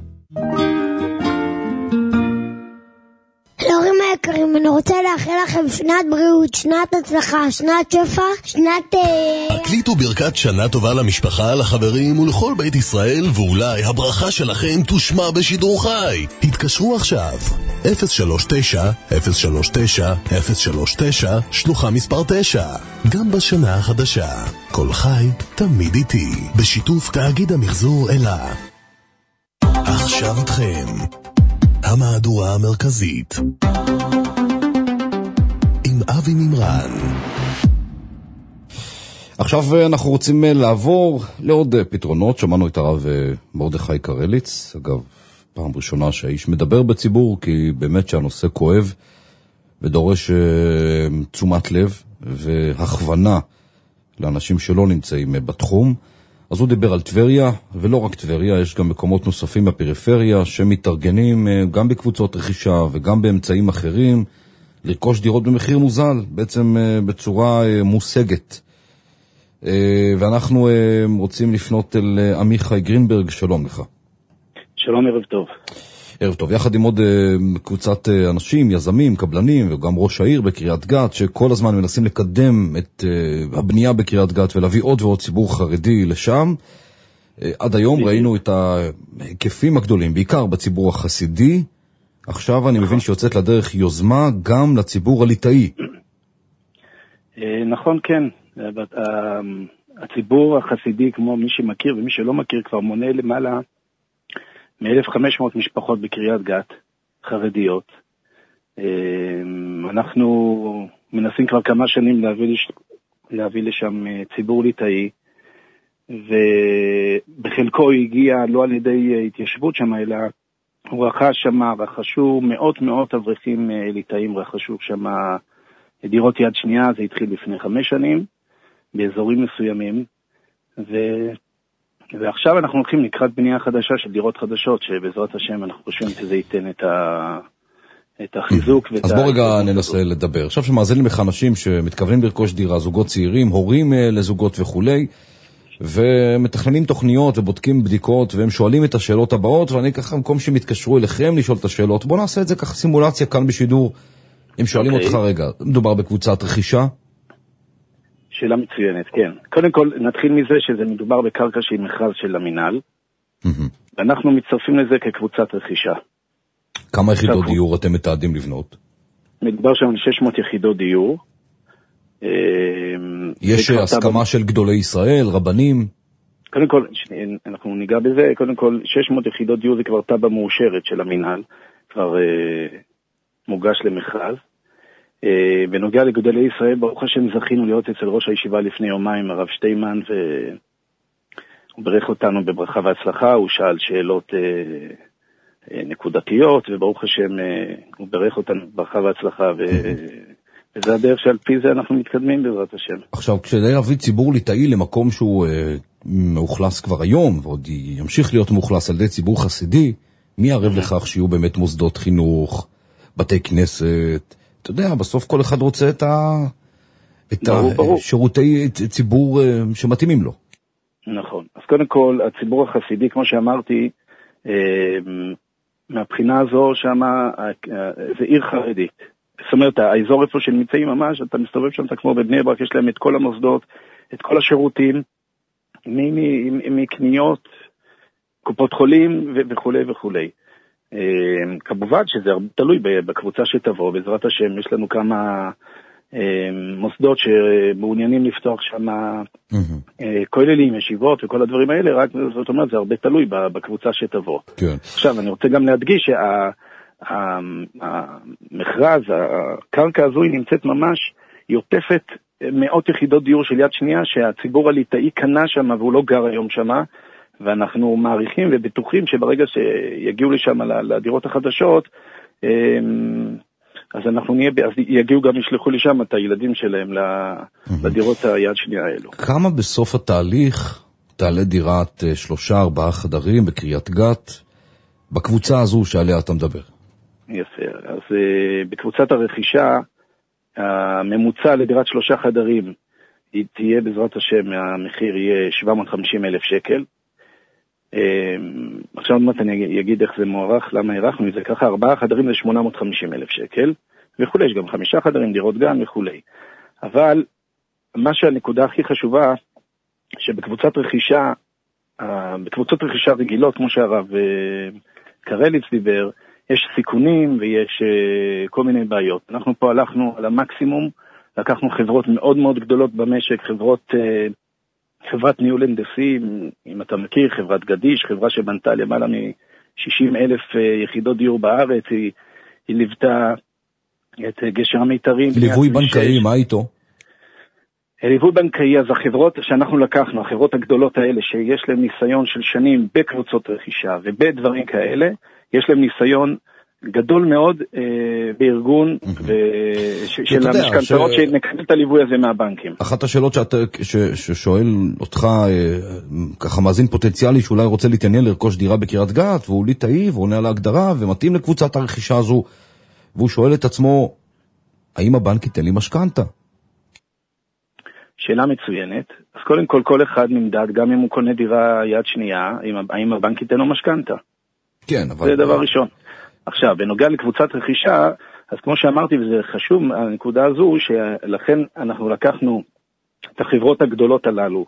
S21: להורים היקרים, אני רוצה לאחל לכם שנת בריאות, שנת הצלחה, שנת שפע, שנת...
S1: הקליטו ברכת שנה טובה למשפחה, לחברים ולכל בית ישראל, ואולי הברכה שלכם תושמע בשידור חי. התקשרו עכשיו 039-039-039 שלוחה מספר 9. גם בשנה החדשה כל חי תמיד איתי, בשיתוף תאגיד המחזור אלה. עכשיו איתכם המהדורה המרכזית עם אבי מימרן.
S4: עכשיו אנחנו רוצים לעבור לעוד פתרונות. שמענו את הרב מרדכי קרליץ, אגב פעם ראשונה שהאיש מדבר בציבור, כי באמת שהנושא כואב ודורש תשומת לב והכוונה לאנשים שלא נמצאים בתחום. אז הוא דיבר על טבריה, ולא רק טבריה, יש גם מקומות נוספים בפריפריה שמתארגנים גם בקבוצות רכישה וגם באמצעים אחרים לרכוש דירות במחיר מוזל, בעצם בצורה מושגת. ואנחנו רוצים לפנות אל עמיחי גרינברג. שלום לך.
S2: שלום, ערב טוב.
S4: ערב טוב. יחד עם עוד קבוצת אנשים, יזמים, קבלנים וגם ראש העיר בקריית גת, שכל הזמן מנסים לקדם את הבנייה בקריית גת ולהביא עוד ועוד ציבור חרדי לשם. עד היום ראינו את ההיקפים הגדולים, בעיקר בציבור החסידי. עכשיו אני מבין שיוצאת לדרך יוזמה גם לציבור הליטאי.
S2: נכון, כן. הציבור החסידי, כמו מי שמכיר ומי שלא מכיר, כבר מונה למעלה מ-1,500 משפחות בקריית גת, חרדיות. אנחנו מנסים כבר כמה שנים להביא לשם ציבור ליטאי, ובחלקו הגיע לא על ידי התיישבות שם, אלא הוא רכשו מאות אברכים ליטאים, רכשו שם דירות יד שנייה. זה התחיל לפני 5 שנים, באזורים מסוימים, ועכשיו אנחנו הולכים לקראת בנייה חדשה של דירות חדשות, שבעזרת השם אנחנו חושבים שזה ייתן את החיזוק.
S4: אז בוא רגע ננסה לדבר. עכשיו שמאזינים לך אנשים שמתכוונים לרכוש דירה, זוגות צעירים, הורים לזוגות וכולי, ומתכננים תוכניות ובודקים בדיקות, והם שואלים את השאלות הבאות, ואני ככה במקום שהם יתקשרו אליכם לשאול את השאלות, בוא נעשה את זה ככה סימולציה כאן בשידור. הם שואלים אותך רגע, מדובר בקבוצת רכישה?
S2: שאלה מצוינת, כן. קודם כל נתחיל מזה שזה מדובר בקרקע שהיא מכרז של המינהל, ואנחנו מצטרפים לזה כקבוצת רכישה.
S4: כמה יחידות דיור אתם מתעדים לבנות?
S2: מדובר שם על 600 יחידות דיור.
S4: יש הסכמה של גדולי ישראל, רבנים?
S2: קודם כל, אנחנו ניגע בזה, קודם כל 600 יחידות דיור זה כבר תב"ע מאושרת של המינהל, כבר מוגש למכרז. בנוגע לגדולי ישראל, ברוך השם זכינו להיות אצל ראש הישיבה לפני יומיים, הרב שטיימן, והוא ברך אותנו בברכה והצלחה, הוא שאל שאלות נקודתיות, וברוך השם הוא ברך אותנו בברכה והצלחה, וזה הדרך שעל פי זה אנחנו מתקדמים בעזרת השם.
S4: עכשיו, כשדי להביא ציבור ליטאי למקום שהוא מאוכלס כבר היום, ועוד ימשיך להיות מאוכלס על ידי ציבור חסידי, מי ערב לכך שיהיו באמת מוסדות חינוך, בתי כנסת? אתה יודע, בסוף כל אחד רוצה את השירותי ציבור שמתאימים לו.
S2: נכון. אז קודם כל, הציבור החסידי, כמו שאמרתי, מהבחינה הזו שמה, זה עיר חרדית. זאת אומרת, האזור איפה שנמצאים ממש, אתה מסתובב שם, אתה כמו בבני ברק, יש להם את כל המוסדות, את כל השירותים, מקניות, קופות חולים וכו' וכו'. כמובן שזה תלוי בקבוצה שתבוא, בעזרת השם, יש לנו כמה מוסדות שמעוניינים לפתוח שם כוללים, ישיבות וכל הדברים האלה, רק זאת אומרת, זה הרבה תלוי בקבוצה שתבוא. עכשיו, אני רוצה גם להדגיש שהמכרז, הקרקע הזו היא נמצאת ממש, היא עוטפת מאות יחידות דיור של יד שנייה, שהציבור הליטאי קנה שם והוא לא גר היום שם, ואנחנו מעריכים ובטוחים שברגע שיגיעו לשם לדירות החדשות, אז אנחנו נהיה, אז יגיעו גם, ישלחו לשם את הילדים שלהם לדירות היד שנייה האלו.
S4: כמה בסוף התהליך תעלה דירת 3-4 חדרים בקריית גת, בקבוצה הזו שעליה אתה מדבר?
S2: יפה, אז בקבוצת הרכישה, הממוצע לדירת 3 חדרים, היא תהיה בעזרת השם, המחיר יהיה 750,000 שקל. עכשיו אני אגיד איך זה מוערך, למה הערכנו את זה ככה, 4 חדרים זה 850,000 שקל, וכולי, יש גם 5 חדרים, דירות גן וכולי. אבל מה שהנקודה הכי חשובה, שבקבוצת רכישה, בקבוצות רכישה רגילות, כמו שהרב קרליץ דיבר, יש סיכונים ויש כל מיני בעיות. אנחנו פה הלכנו על המקסימום, לקחנו חברות מאוד מאוד גדולות במשק, חברת ניהול הנדסי, אם אתה מכיר, חברת גדיש, חברה שבנתה למעלה מ-60,000 יחידות דיור בארץ, היא ליוותה את גשר המיתרים.
S4: ליווי בנקאי, מה איתו?
S2: ליווי בנקאי, אז החברות שאנחנו לקחנו, החברות הגדולות האלה, שיש להם ניסיון של שנים בקבוצות רכישה ובדברים כאלה, יש להם ניסיון גדול מאוד בארגון של המשכנתאות שנקבל את הליווי הזה מהבנקים.
S4: אחת השאלות ששואל אותך ככה מאזין פוטנציאלי שאולי רוצה להתעניין לרכוש דירה בקריית גת, והוא ליטאי ועונה על ההגדרה ומתאים לקבוצת הרכישה הזו, והוא שואל את עצמו, האם הבנק ייתן לי משכנתה?
S2: שאלה מצוינת. אז קודם כל אחד נמדד, גם אם הוא קונה דירה יד שנייה, האם הבנק ייתן לו משכנתה.
S4: כן, אבל...
S2: זה דבר ראשון. עכשיו, בנוגע לקבוצת רכישה, אז כמו שאמרתי, וזה חשוב, הנקודה הזו, שלכן אנחנו לקחנו את החברות הגדולות הללו,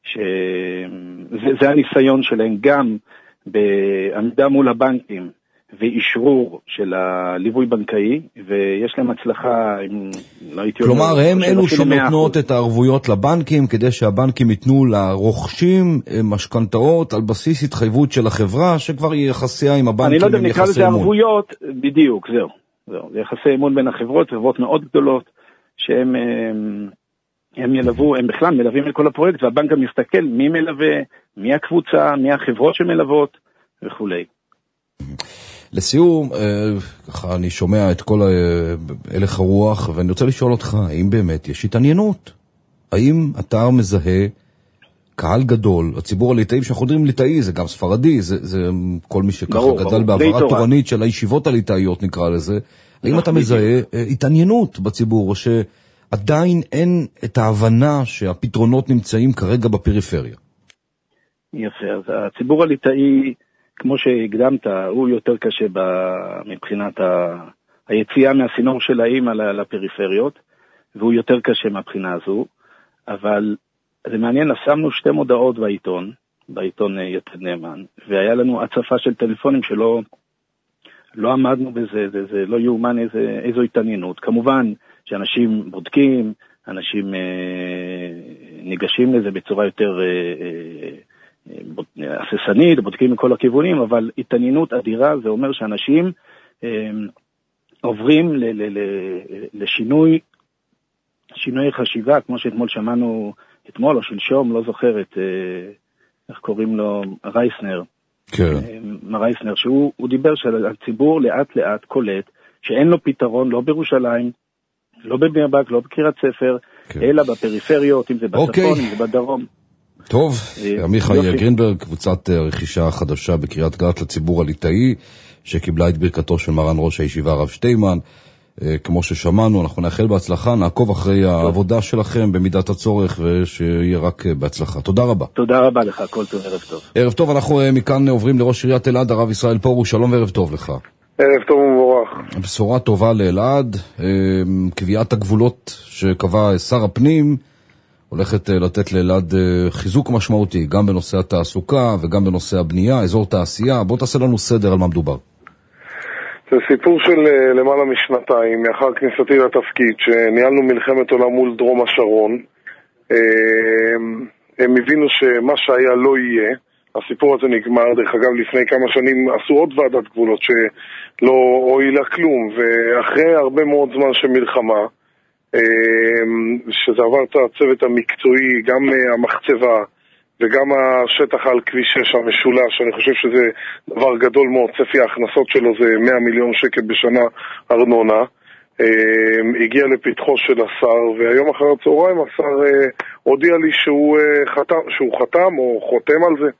S2: שזה הניסיון שלהם גם בעמידה מול הבנקים, ואישרור של הליווי בנקאי, ויש להם הצלחה, לא הייתי אומר...
S4: כלומר, הם אלו שנותנות את הערבויות לבנקים, כדי שהבנקים ייתנו לרוכשים משכנתאות על בסיס התחייבות של החברה, שכבר יחסיה עם הבנקים.
S2: אני לא יודע, נקרא לזה ערבויות, בדיוק, זהו. זה יחסי אמון בין החברות, חברות מאוד גדולות, שהם ילוו, הם בכלל מלווים את כל הפרויקט, והבנק גם מסתכל מי מלווה, מי הקבוצה, מי החברות שמלוות, וכולי.
S4: לסיום, ככה אני שומע את כל הלך הרוח, ואני רוצה לשאול אותך, האם באמת יש התעניינות? האם אתה מזהה קהל גדול, הציבור הליטאי, שאנחנו יודעים ליטאי, זה גם ספרדי, זה כל מי שככה גדל בעברה תורנית של הישיבות הליטאיות נקרא לזה, האם אתה מזהה התעניינות בציבור, או שעדיין אין את ההבנה שהפתרונות נמצאים כרגע בפריפריה?
S2: יפה, אז הציבור הליטאי, כמו שהקדמת, הוא יותר קשה מבחינת היציאה מהסינור של האמא לפריפריות, והוא יותר קשה מהבחינה הזו, אבל זה מעניין, שמנו 2 מודעות בעיתון יתד נאמן, והיה לנו הצפה של טלפונים שלא עמדנו בזה, זה לא יאומן איזו התעניינות. כמובן שאנשים בודקים, אנשים ניגשים לזה בצורה יותר הססנית, בודקים מכל הכיוונים, אבל התעניינות אדירה, זה אומר שאנשים עוברים לשינוי חשיבה, כמו שאתמול שמענו, אתמול או שלשום, לא זוכרת, איך קוראים לו, רייסנר, מר רייסנר, שהוא דיבר שהציבור לאט לאט קולט, שאין לו פתרון, לא בירושלים, לא בבני ברק, לא בקריית ספר, אלא בפריפריות, אם זה בצפון, אם זה בדרום.
S4: טוב, עמיחי גרינברג, קבוצת רכישה חדשה בקריית גת לציבור הליטאי, שקיבלה את ברכתו של מרן ראש הישיבה הרב שטיימן. כמו ששמענו, אנחנו נאחל בהצלחה, נעקוב אחרי העבודה שלכם במידת הצורך, ושיהיה רק בהצלחה. תודה רבה.
S2: תודה רבה לך, כל טוב, ערב טוב.
S4: ערב טוב, אנחנו מכאן עוברים לראש עיריית אלעד, הרב ישראל פרוש, שלום וערב טוב לך.
S3: ערב טוב ומבורך.
S4: בשורה טובה לאלעד, קביעת הגבולות שקבע שר הפנים, הולכת לתת לאלעד חיזוק משמעותי, גם בנושא התעסוקה וגם בנושא הבנייה, אזור תעשייה. בוא תעשה לנו סדר על מה מדובר.
S3: זה סיפור של למעלה משנתיים, מאחר כניסתי לתפקיד, שניהלנו מלחמת עולם מול דרום השרון. הם הבינו שמה שהיה לא יהיה. הסיפור הזה נגמר, דרך אגב, לפני כמה שנים עשו עוד ועדת גבולות שלא הועילה כלום, ואחרי הרבה מאוד זמן של מלחמה, שזה עבר את הצוות המקצועי, גם המחצבה וגם השטח על כביש 6 המשולש, אני חושב שזה דבר גדול מאוד, צפי ההכנסות שלו זה 100 מיליון שקל בשנה ארנונה, הגיע לפתחו של השר, והיום אחר הצהריים השר הודיע לי שהוא חתם או חותם על זה.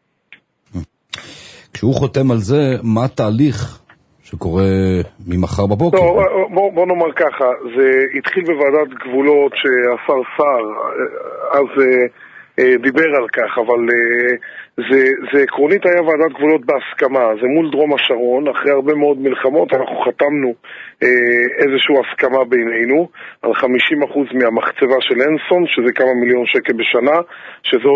S4: כשהוא חותם על זה, מה התהליך שקורה ממחר בבוקר?
S3: טוב, בוא נאמר ככה, זה התחיל בוועדת גבולות שהשר שר, אז דיבר על כך, אבל זה עקרונית היה ועדת גבולות בהסכמה, זה מול דרום השרון, אחרי הרבה מאוד מלחמות אנחנו חתמנו איזושהי הסכמה בינינו על 50% מהמחצבה של אנסון, שזה כמה מיליון שקל בשנה, שזה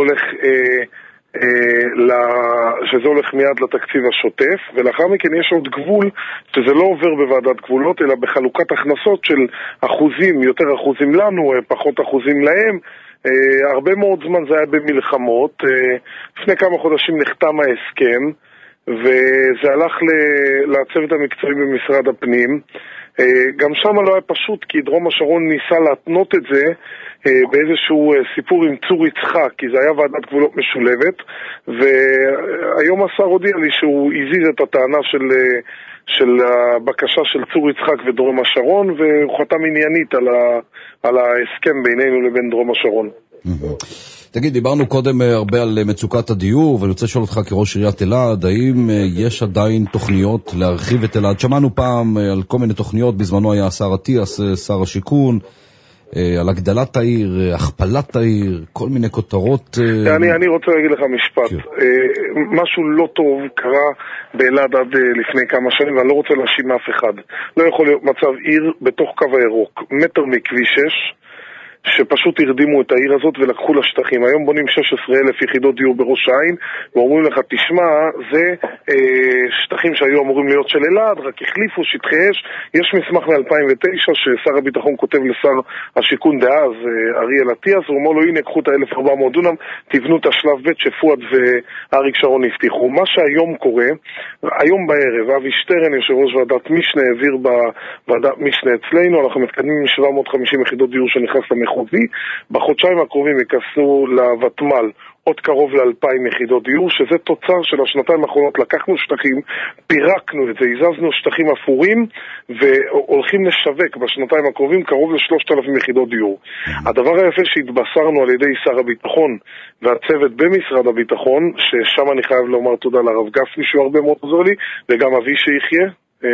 S3: הולך מיד לתקציב השוטף, ולאחר מכן יש עוד גבול שזה לא עובר בוועדת גבולות אלא בחלוקת הכנסות של אחוזים, יותר אחוזים לנו, פחות אחוזים להם. הרבה מאוד זמן זה היה במלחמות, לפני כמה חודשים נחתם ההסכם וזה הלך לצוות המקצועי במשרד הפנים. גם שם לא היה פשוט, כי דרום השרון ניסה להתנות את זה באיזשהו סיפור עם צור יצחק, כי זה היה ועדת גבולות משולבת, והיום השר הודיע לי שהוא הזיז את הטענה של הבקשה של צור יצחק ודרום השרון, והוא חתם עניינית על ההסכם בינינו לבין דרום השרון.
S4: תגיד, דיברנו קודם הרבה על מצוקת הדיור, ואני רוצה לשאול אותך כראש עיריית אלעד, האם יש עדיין תוכניות להרחיב את אלעד? שמענו פעם על כל מיני תוכניות, בזמנו היה שר אטיאס, שר השיכון, על הגדלת העיר, הכפלת העיר, כל מיני כותרות.
S3: אני רוצה להגיד לך משפט. משהו לא טוב קרה באלעד עד לפני כמה שנים, ואני לא רוצה להאשים אף אחד. לא יכול להיות מצב עיר בתוך קו הירוק, מטר מכביש 6, שפשוט הרדימו את העיר הזאת ולקחו לשטחים. היום בונים 16,000 יחידות דיור בראש העין, ואומרים לך, תשמע, זה שטחים שהיו אמורים להיות של אלעד, רק החליפו שטחי אש. יש מסמך מ-2009 ששר הביטחון כותב לשר השיכון דאז, אריאל אטיאס, הוא אומר לו, הנה, קחו את 1,400 דונם, תבנו את השלב ב' שפואד ואריק שרון הבטיחו. מה שהיום קורה, היום בערב, אבי שטרן, יושב ראש ועדת משנה, העביר בוועדת משנה אצלנו, אנחנו מתקדמים מ-750 יחידות דיור שנכנס למחוזי, בחודשיים הקרובים ייכנסו לוותמ"ל עוד קרוב ל2,000 יחידות דיור, שזה תוצר של השנתיים האחרונות. לקחנו שטחים, פירקנו את זה, הזזנו שטחים אפורים, והולכים לשווק בשנתיים הקרובים קרוב ל3,000 יחידות דיור. הדבר היפה שהתבשרנו על ידי שר הביטחון והצוות במשרד הביטחון, ששם אני חייב לומר תודה לרב גפני שהוא הרבה מאוד עוזר לי, וגם אבי שיחיה,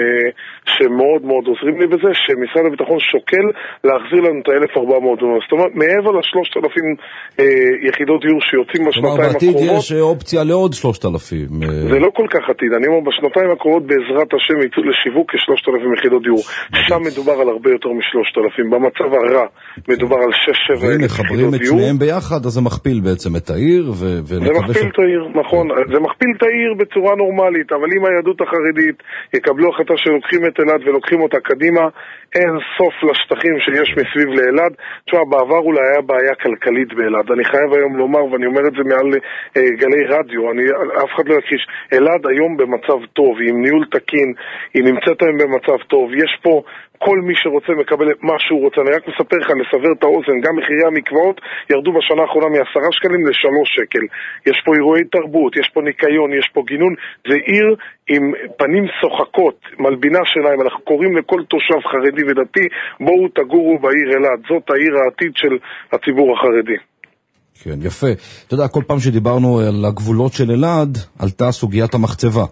S3: שמאוד מאוד עוזרים לי בזה, שמשרד הביטחון שוקל להחזיר לנו את 1,400 דונם. זאת אומרת, מעבר ל3,000 יחידות דיור שיוצאים בשנתיים הקרובות.
S4: בעתיד יש אופציה לעוד 3,000.
S3: זה לא כל כך עתיד. אני אומר, בשנתיים הקרובות בעזרת השם יצאו לשיווק כ3,000 יחידות דיור. שם מדובר על הרבה יותר מ3,000. במצב הרע מדובר על 6-7
S4: ואם מחברים את שניהם ביחד, אז זה מכפיל בעצם את העיר.
S3: זה מכפיל את העיר, נכון. זה מכפיל את העיר בצורה נורמלית, אבל אם היהדות החרדית יקבלו החלטה שלוקחים את אלעד ולוקחים אותה קדימה, אין סוף לשטחים שיש מסביב לאלעד. תשמע, בעבר אולי היה בעיה כלכלית באלעד. אני חייב היום לומר, ואני אומר את זה מעל גלי רדיו, אף אחד לא יכחיש, אלעד היום במצב טוב, היא עם ניהול תקין, היא נמצאת היום במצב טוב, יש פה כל מי שרוצה מקבל מה שהוא רוצה. אני רק מספר לך, לסבר את האוזן, גם מחירי המקוואות ירדו בשנה האחרונה מ10 שקלים ל3 שקל. יש פה אירועי תרבות, יש פה ניקיון, יש פה גינון. זה עיר עם פנים שוחקות, מלבינה שלהם. אנחנו קוראים לכל תושב חרדי ודתי, בואו תגורו בעיר אלעד. זאת העיר העתיד של הציבור החרדי.
S4: כן, יפה. אתה יודע, כל פעם שדיברנו על הגבולות של אלעד, עלתה סוגיית המחצבה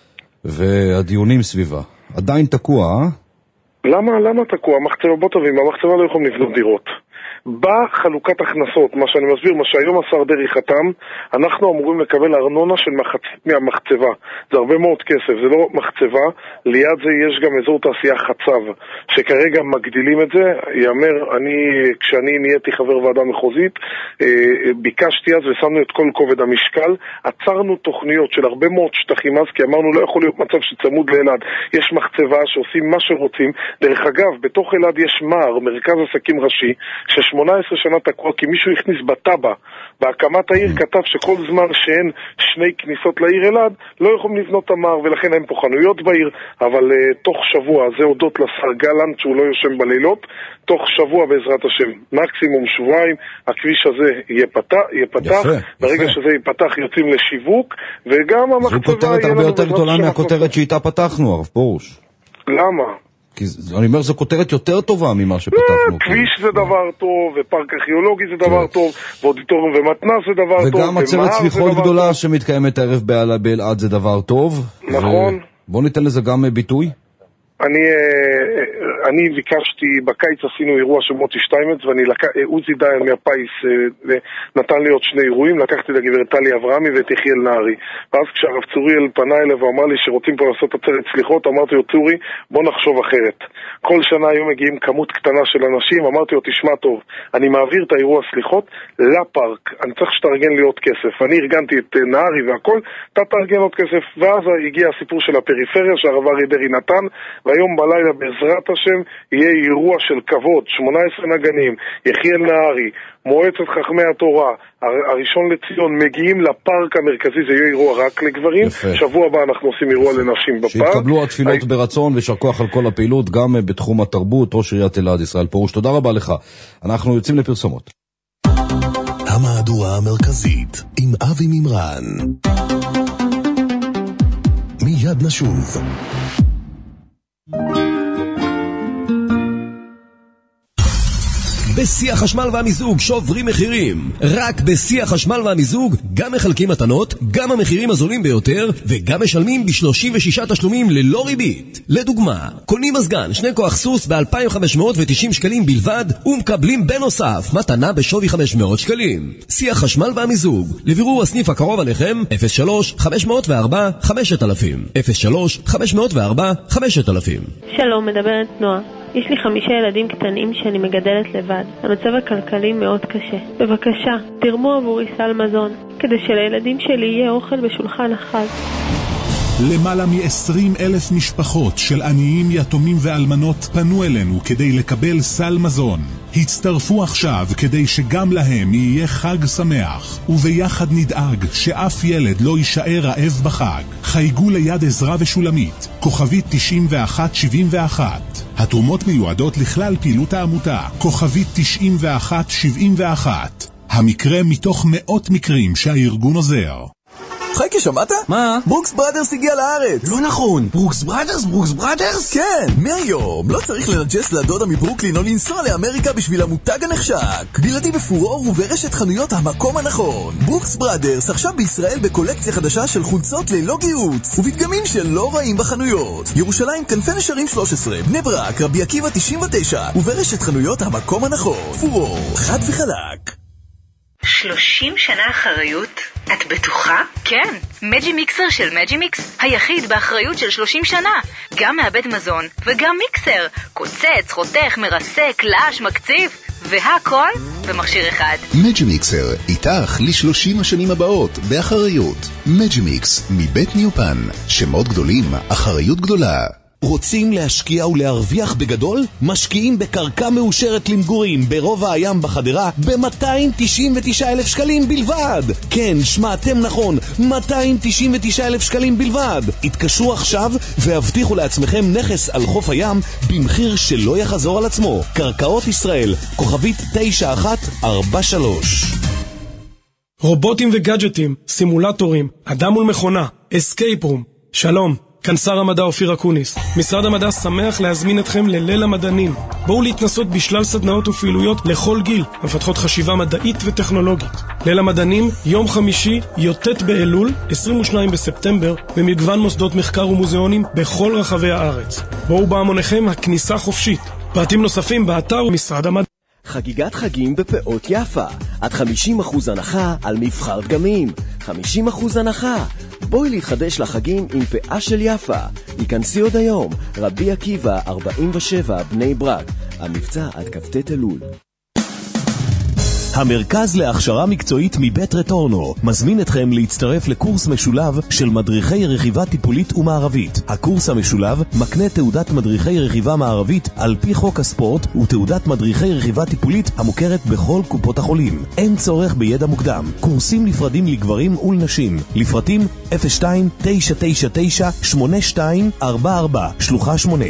S4: והדיונים סביבה. עדיין תקוע,
S3: למה תקוע? המחצבה, בוא תבין, המחצבה לא יכולים לבנות דירות. בחלוקת הכנסות, מה שאני מסביר, מה שהיום השר דרי חתם, אנחנו אמורים לקבל ארנונה של מחצית מהמחצבה. זה הרבה מאוד כסף, זה לא מחצבה, ליד זה יש גם אזור תעשייה חצב, שכרגע מגדילים את זה. יאמר, כשאני נהייתי חבר ועדה מחוזית, ביקשתי אז ושמנו את כל כובד המשקל, עצרנו תוכניות של הרבה מאוד שטחים אז, כי אמרנו לא יכול להיות מצב שצמוד לאלעד, יש מחצבה שעושים מה שרוצים. דרך אגב, בתוך אלעד יש מער, מרכז עסקים ראשי, ש18 שנה תקוע, כי מישהו הכניס בטאבה, בהקמת העיר כתב שכל זמן שאין 2 כניסות לעיר אלעד, לא יכולים לבנות את המער, ולכן אין פה חנויות בעיר, אבל תוך שבוע, זה הודות לשר גלנט שהוא לא יושם בלילות, תוך שבוע בעזרת השם, מקסימום שבועיים, הכביש הזה יהיה פתח, ברגע שזה ייפתח יוצאים לשיווק, וגם המחצבה...
S4: זו כותרת הרבה יותר גדולה מהכותרת שאיתה פתחנו, הרב פרוש.
S3: למה?
S4: כי אני אומר, זו כותרת יותר טובה ממה שפתחנו.
S3: כביש זה דבר טוב, ופארק ארכיאולוגי זה דבר טוב, ואודיטוריום ומתנ"ס זה דבר טוב,
S4: וגם עצרת סליחות גדולה שמתקיימת הערב באלעד זה דבר טוב.
S3: נכון.
S4: בוא ניתן לזה גם ביטוי.
S3: אני ביקשתי, בקיץ עשינו אירוע של מוטי שטיימץ, עוזי דיין מהפייס נתן לי עוד 2 אירועים, לקחתי לגברת טלי אברהמי ואת יחיאל נהרי, ואז כשהרב צוריאל פנה אליו ואמר לי שרוצים פה לעשות עצרת סליחות, אמרתי לו, צורי, בוא נחשוב אחרת. כל שנה היו מגיעים כמות קטנה של אנשים, אמרתי לו, תשמע טוב, אני מעביר את האירוע סליחות לפארק, אני צריך שתארגן לי עוד כסף. אני ארגנתי את נהרי והכל, אתה תארגן עוד כסף, ואז הגיע הסיפור של הפריפריה שהרב אריה דרעי נתן, והיום בלילה בעזרת השם יהיה אירוע של כבוד, 18 נגנים, יחיאל נהרי, מועצת חכמי התורה, הראשון לציון, מגיעים לפארק המרכזי, זה יהיה אירוע רק לגברים. יפה. שבוע הבא אנחנו עושים אירוע לנשים בפארק.
S4: שהתקבלו התפילות ברצון ויישר כוח על כל הפעילות, גם בתחום התרבות, ראש עיריית אלעד ישראל פרוש. תודה רבה לך. אנחנו יוצאים לפרסומות.
S1: המהדורה המרכזית עם אבי מימרן. מיד נשוב.
S19: בשיא החשמל והמיזוג שוברים מחירים. רק בשיא החשמל והמיזוג גם מחלקים מתנות, גם המחירים הזולים ביותר, וגם משלמים ב36 תשלומים ללא ריבית. לדוגמה, קונים מזגן 2 כוח סוס ב-2,590 שקלים בלבד, ומקבלים בנוסף מתנה בשווי 500 שקלים. שיא החשמל והמיזוג. לבירור הסניף הקרוב עליכם, 03-504-5000. 03-504-5000.
S7: שלום, מדברת נועה. יש לי 5 ילדים קטנים שאני מגדלת לבד. המצב הכלכלי מאוד קשה. בבקשה, תרמו עבורי סל מזון, כדי שלילדים שלי יהיה אוכל בשולחן החג.
S8: למעלה מ-20,000 משפחות של עניים, יתומים ואלמנות פנו אלינו כדי לקבל סל מזון. הצטרפו עכשיו כדי שגם להם יהיה חג שמח, וביחד נדאג שאף ילד לא יישאר רעב בחג. חייגו ליד עזרה ושולמית, כוכבית 9171. התרומות מיועדות לכלל פעילות העמותה, כוכבית 9171. המקרה מתוך מאות מקרים שהארגון עוזר.
S5: חייקי, שמעת?
S22: מה?
S5: ברוקס בראדרס הגיע לארץ.
S22: לא נכון. ברוקס בראדרס? ברוקס בראדרס?
S5: כן, מהיום. לא צריך לנג'ס לדודה מברוקלין או לנסוע לאמריקה בשביל המותג הנחשק. בלעדי בפורור וברשת חנויות המקום הנכון. ברוקס בראדרס עכשיו בישראל בקולקציה חדשה של חולצות ללא גיוץ ובדגמים שלא רעים בחנויות. ירושלים כנפי נשרים 13, בני ברק, רבי עקיבא 99 וברשת חנויות המקום הנכון. פורור, חד וחלק.
S23: 30 שנה אחריות? את בטוחה?
S24: כן, מג'י מיקסר של מג'י מיקס, היחיד באחריות של 30 שנה. גם מעבד מזון וגם מיקסר. קוצץ, חותך, מרסק, לש, מקציב, והכל במכשיר אחד.
S1: מג'י מיקסר, איתך ל-30 השנים הבאות, באחריות. מג'י מיקס, מבית ניופן. שמות גדולים, אחריות גדולה.
S19: רוצים להשקיע ולהרוויח בגדול? משקיעים בקרקע מאושרת למגורים ברובע הים בחדרה ב-299,000 שקלים בלבד. כן, שמעתם נכון, 299,000 שקלים בלבד. התקשרו עכשיו והבטיחו לעצמכם נכס על חוף הים במחיר שלא יחזור על עצמו. קרקעות ישראל, כוכבית 9143.
S25: רובוטים וגאדג'טים, סימולטורים, אדם מול מכונה, אסקייפ רום. שלום, כאן שר המדע אופיר אקוניס. משרד המדע שמח להזמין אתכם לליל המדענים. בואו להתנסות בשלל סדנאות ופעילויות לכל גיל, המפתחות חשיבה מדעית וטכנולוגית. ליל המדענים, יום חמישי, י"ט באלול, 22 בספטמבר, במגוון מוסדות מחקר ומוזיאונים בכל רחבי הארץ. בואו בהמוניכם, הכניסה חופשית. פרטים נוספים באתר משרד המדע.
S26: חגיגת חגים בפאות יפה, עד 50% הנחה על מבחר דגמים, 50% הנחה. בואי להתחדש לחגים עם פאה של יפה. ייכנסי עוד היום, רבי עקיבא 47 בני ברק. המבצע עד כ"ט אלול.
S19: המרכז להכשרה מקצועית מבית רטורנו מזמין אתכם להצטרף לקורס משולב של מדריכי רכיבה טיפולית ומערבית. הקורס המשולב מקנה תעודת מדריכי רכיבה מערבית על פי חוק הספורט ותעודת מדריכי רכיבה טיפולית המוכרת בכל קופות החולים. אין צורך בידע מוקדם. קורסים נפרדים לגברים ולנשים. לפרטים 02-999-8244 שלוחה 8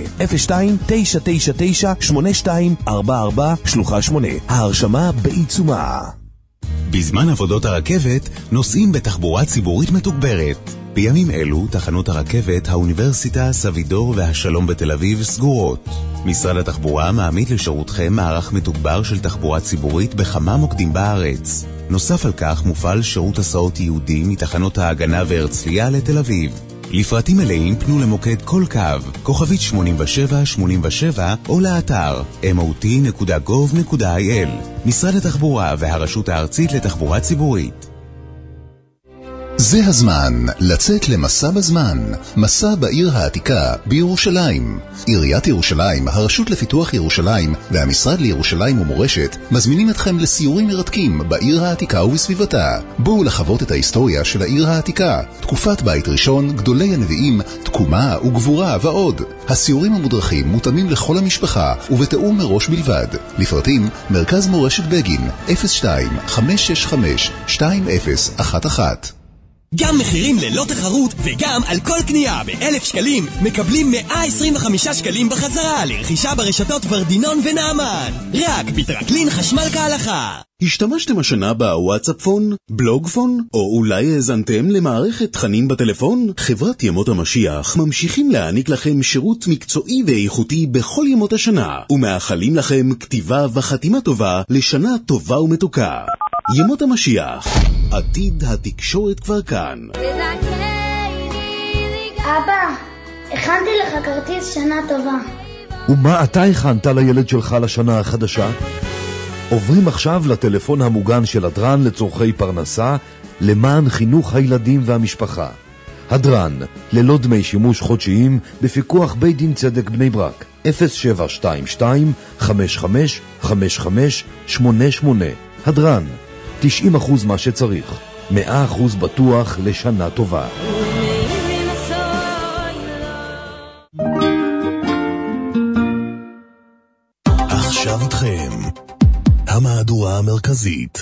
S19: 02-999-8244 שלוחה 8. ההרשמה בעיצומה.
S1: בזמן עבודות הרכבת נוסעים בתחבורה ציבורית מתוגברת. בימים אלו תחנות הרכבת, האוניברסיטה, סבידור והשלום בתל אביב סגורות. משרד התחבורה מעמיד לשירותכם מערך מתוגבר של תחבורה ציבורית בכמה מוקדים בארץ. נוסף על כך מופעל שירות הסעות יהודי מתחנות ההגנה והרצליה לתל אביב. לפרטים מלאים פנו למוקד כל קו, כוכבית 8787 או לאתר mot.gov.il. משרד התחבורה והרשות הארצית לתחבורה ציבורית. זה הזמן לצאת למסע בזמן, מסע בעיר העתיקה בירושלים. עיריית ירושלים, הרשות לפיתוח ירושלים והמשרד לירושלים ומורשת מזמינים אתכם לסיורים מרתקים בעיר העתיקה ובסביבתה. בואו לחוות את ההיסטוריה של העיר העתיקה, תקופת בית ראשון, גדולי הנביאים, תקומה וגבורה ועוד. הסיורים המודרכים מותאמים לכל המשפחה ובתאום מראש בלבד. לפרטים מרכז מורשת בגין 02-565-2011.
S27: גם מחירים ללא תחרות וגם על כל קנייה ב1,000 שקלים מקבלים 125 שקלים בחזרה לרכישה ברשתות ורדינון ונעמן. רק בטרקלין חשמל כהלכה.
S1: השתמשתם השנה בוואטסאפ-פון, בלוג-פון, או אולי האזנתם למערכת תכנים בטלפון? חברת ימות המשיח ממשיכים להעניק לכם שירות מקצועי ואיכותי בכל ימות השנה, ומאחלים לכם כתיבה וחתימה טובה לשנה טובה ומתוקה. ימות המשיח, עתיד התקשורת כבר כאן.
S21: אבא, הכנתי לך כרטיס שנה טובה.
S28: ומה אתה הכנת לילד שלך לשנה החדשה? עוברים עכשיו לטלפון המוגן של הדרן לצורכי פרנסה למען חינוך הילדים והמשפחה. הדרן, ללא דמי שימוש חודשיים בפיקוח בית דין צדק בני ברק. 054-729-2929 0722-555588. הדרן, 90% מה שצריך, 100% בטוח לשנה טובה.
S1: עכשיו איתכם המהדורה המרכזית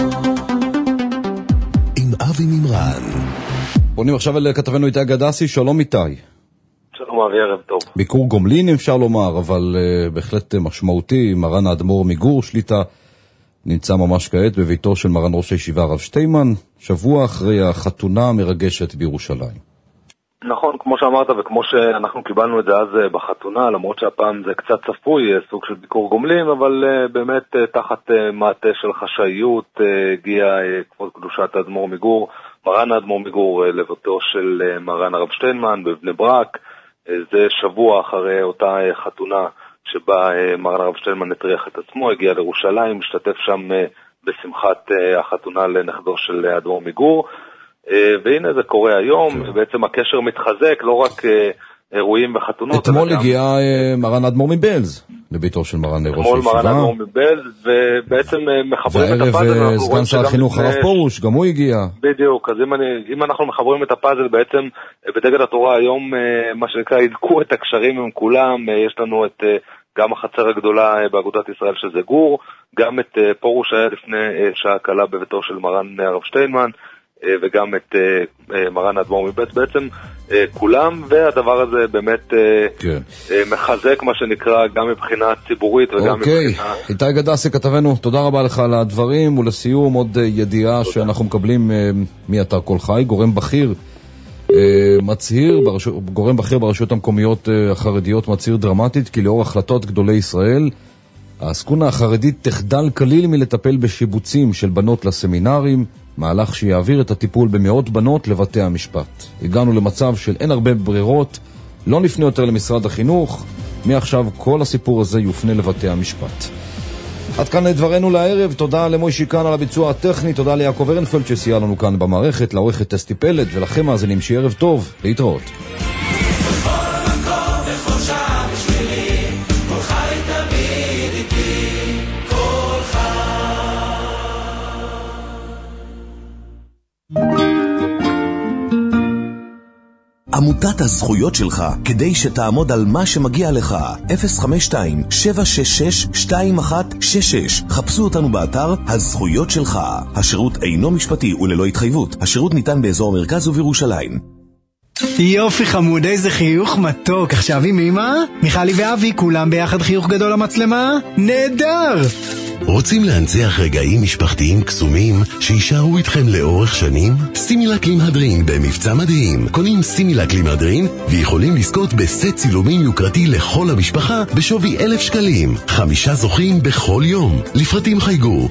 S1: עם אבי מימרן.
S4: פונים עכשיו אל כתבנו איתי גדסי. שלום איתי.
S9: שלום אבי, ערב טוב.
S4: ביקור גומלין אפשר לומר, אבל בהחלט משמעותי. מרן האדמו"ר מגור שליטה נמצא ממש כעת בביתו של מרן ראש הישיבה הרב שטיימן, שבוע אחרי החתונה המרגשת בירושלים.
S9: נכון, כמו שאמרת וכמו שאנחנו קיבלנו את זה אז בחתונה, למרות שהפעם זה קצת צפוי, סוג של ביקור גומלין, אבל באמת תחת מעטה של חשאיות הגיע כבוד קדושת האדמו"ר מגור, מרן האדמו"ר מגור לביתו של מרן הרב שטיינמן בבני ברק. זה שבוע אחרי אותה חתונה שבה מרן הרב שטיינמן הטריח את עצמו, הגיע לירושלים, משתתף שם בשמחת החתונה לנכדו של האדמו"ר מגור. והנה זה קורה היום, בעצם הקשר מתחזק, לא רק אירועים וחתונות.
S4: אתמול הגיע מרן האדמו"ר מבעלז לביתו של מרן ראש הישיבה.
S9: אתמול מרן האדמו"ר מבעלז, ובעצם מחברים את הפאזל.
S4: והערב סגן שר החינוך הרב פרוש, גם הוא הגיע.
S9: בדיוק, אז אם אנחנו מחברים את הפאזל, בעצם בדגל התורה היום, מה שנקרא, ידקו את הקשרים עם כולם. יש לנו את גם החצר הגדולה באגודת ישראל שזה גור, גם את פרוש היה לפני שעה קלה בביתו של מרן הרב שטיינמן, וגם את מרן האדמו"ר מבעלז, בעצם כולם, והדבר הזה באמת מחזק מה שנקרא גם מבחינה ציבורית וגם מבחינה...
S4: איתי גדסי כתבנו, תודה רבה לך על הדברים, ולסיום עוד ידיעה שאנחנו מקבלים מאתר כל חי, גורם בכיר מצהיר, גורם בכיר ברשויות המקומיות החרדיות מצהיר דרמטית כי לאור החלטות גדולי ישראל העסקונה החרדית תחדל כליל מלטפל בשיבוצים של בנות לסמינרים, מהלך שיעביר את הטיפול במאות בנות לבתי המשפט. הגענו למצב של אין הרבה ברירות, לא נפנה יותר למשרד החינוך, מעכשיו כל הסיפור הזה יופנה לבתי המשפט. עד כאן דברנו לערב, תודה למוישי כאן על הביצוע הטכני, תודה ליעקב ארנפלד שסייע לנו כאן במערכת, לעורכת אסתי פלד, ולכם מאזינים שיהיה ערב טוב, להתראות.
S5: עמותת הזכויות שלך, כדי שתעמוד על מה שמגיע לך. 052-766-2166. חפשו אותנו באתר הזכויות שלך. השירות אינו משפטי וללא התחייבות. השירות ניתן באזור מרכז ובירושלים.
S10: יופי חמוד, איזה חיוך מתוק. עכשיו עם אמא, מיכלי ואבי, כולם ביחד חיוך גדול למצלמה? נהדר!
S1: רוצים להנציח רגעים משפחתיים קסומים שישארו איתכם לאורך שנים? סימילק למהדרין במבצע מדהים. קונים סימילק למהדרין ויכולים לזכות בסט צילומים יוקרתי לכל המשפחה בשווי 1,000 שקלים. 5 זוכים בכל יום. לפרטים חייגו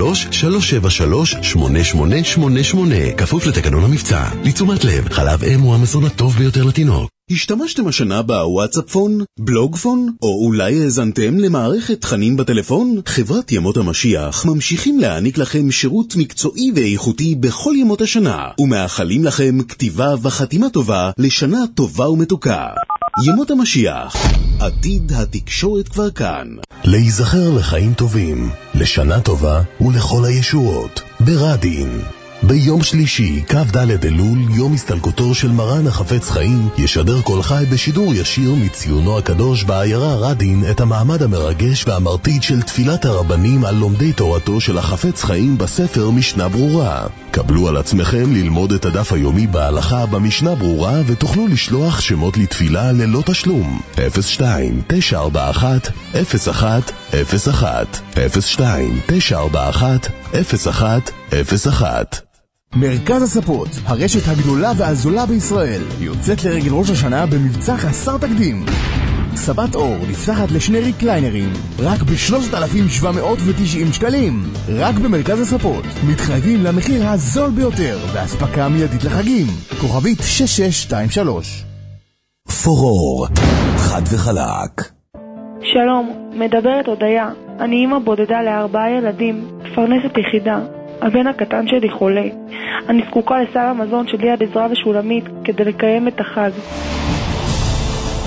S1: 03-373-8888. כפוף לתקנון המבצע. לתשומת לב, חלב אם הוא המזון הטוב ביותר לתינוק.
S11: השתמשתם השנה בוואטסאפ-פון, בלוג-פון, או אולי האזנתם למערכת תכנים בטלפון? חברת ימות המשיח ממשיכים להעניק לכם שירות מקצועי ואיכותי בכל ימות השנה, ומאחלים לכם כתיבה וחתימה טובה לשנה טובה ומתוקה. ימות המשיח, עתיד התקשורת כבר כאן.
S1: להיזכר לחיים טובים, לשנה טובה ולכל הישועות, ברדין. ביום שלישי, כ"ד אלול, יום הסתלקותו של מרן החפץ חיים, ישדר כל חי בשידור ישיר מציונו הקדוש בעיירה רדין את המעמד המרגש והמרטיט של תפילת הרבנים על לומדי תורתו של החפץ חיים בספר משנה ברורה. קבלו על עצמכם ללמוד את הדף היומי בהלכה במשנה ברורה ותוכלו לשלוח שמות לתפילה ללא תשלום. 02-941-0101
S12: מרכז הספות, הרשת הגדולה והזולה בישראל, יוצאת לרגל ראש השנה במבצע חסר תקדים. סבת אור נפתחת לשני ריקליינרים רק ב-3,790 שקלים. רק במרכז הספות מתחייבים למחיר הזול ביותר והספקה מיידית לחגים. כוכבית 6623.
S5: פורור, חד וחלק.
S7: שלום, מדברת הודיה. אני אמא בודדה ל4 ילדים, מפרנסת יחידה. הבן הקטן שלי חולה. אני זקוקה לסל המזון של יד עזרא ושולמית כדי לקיים את החג.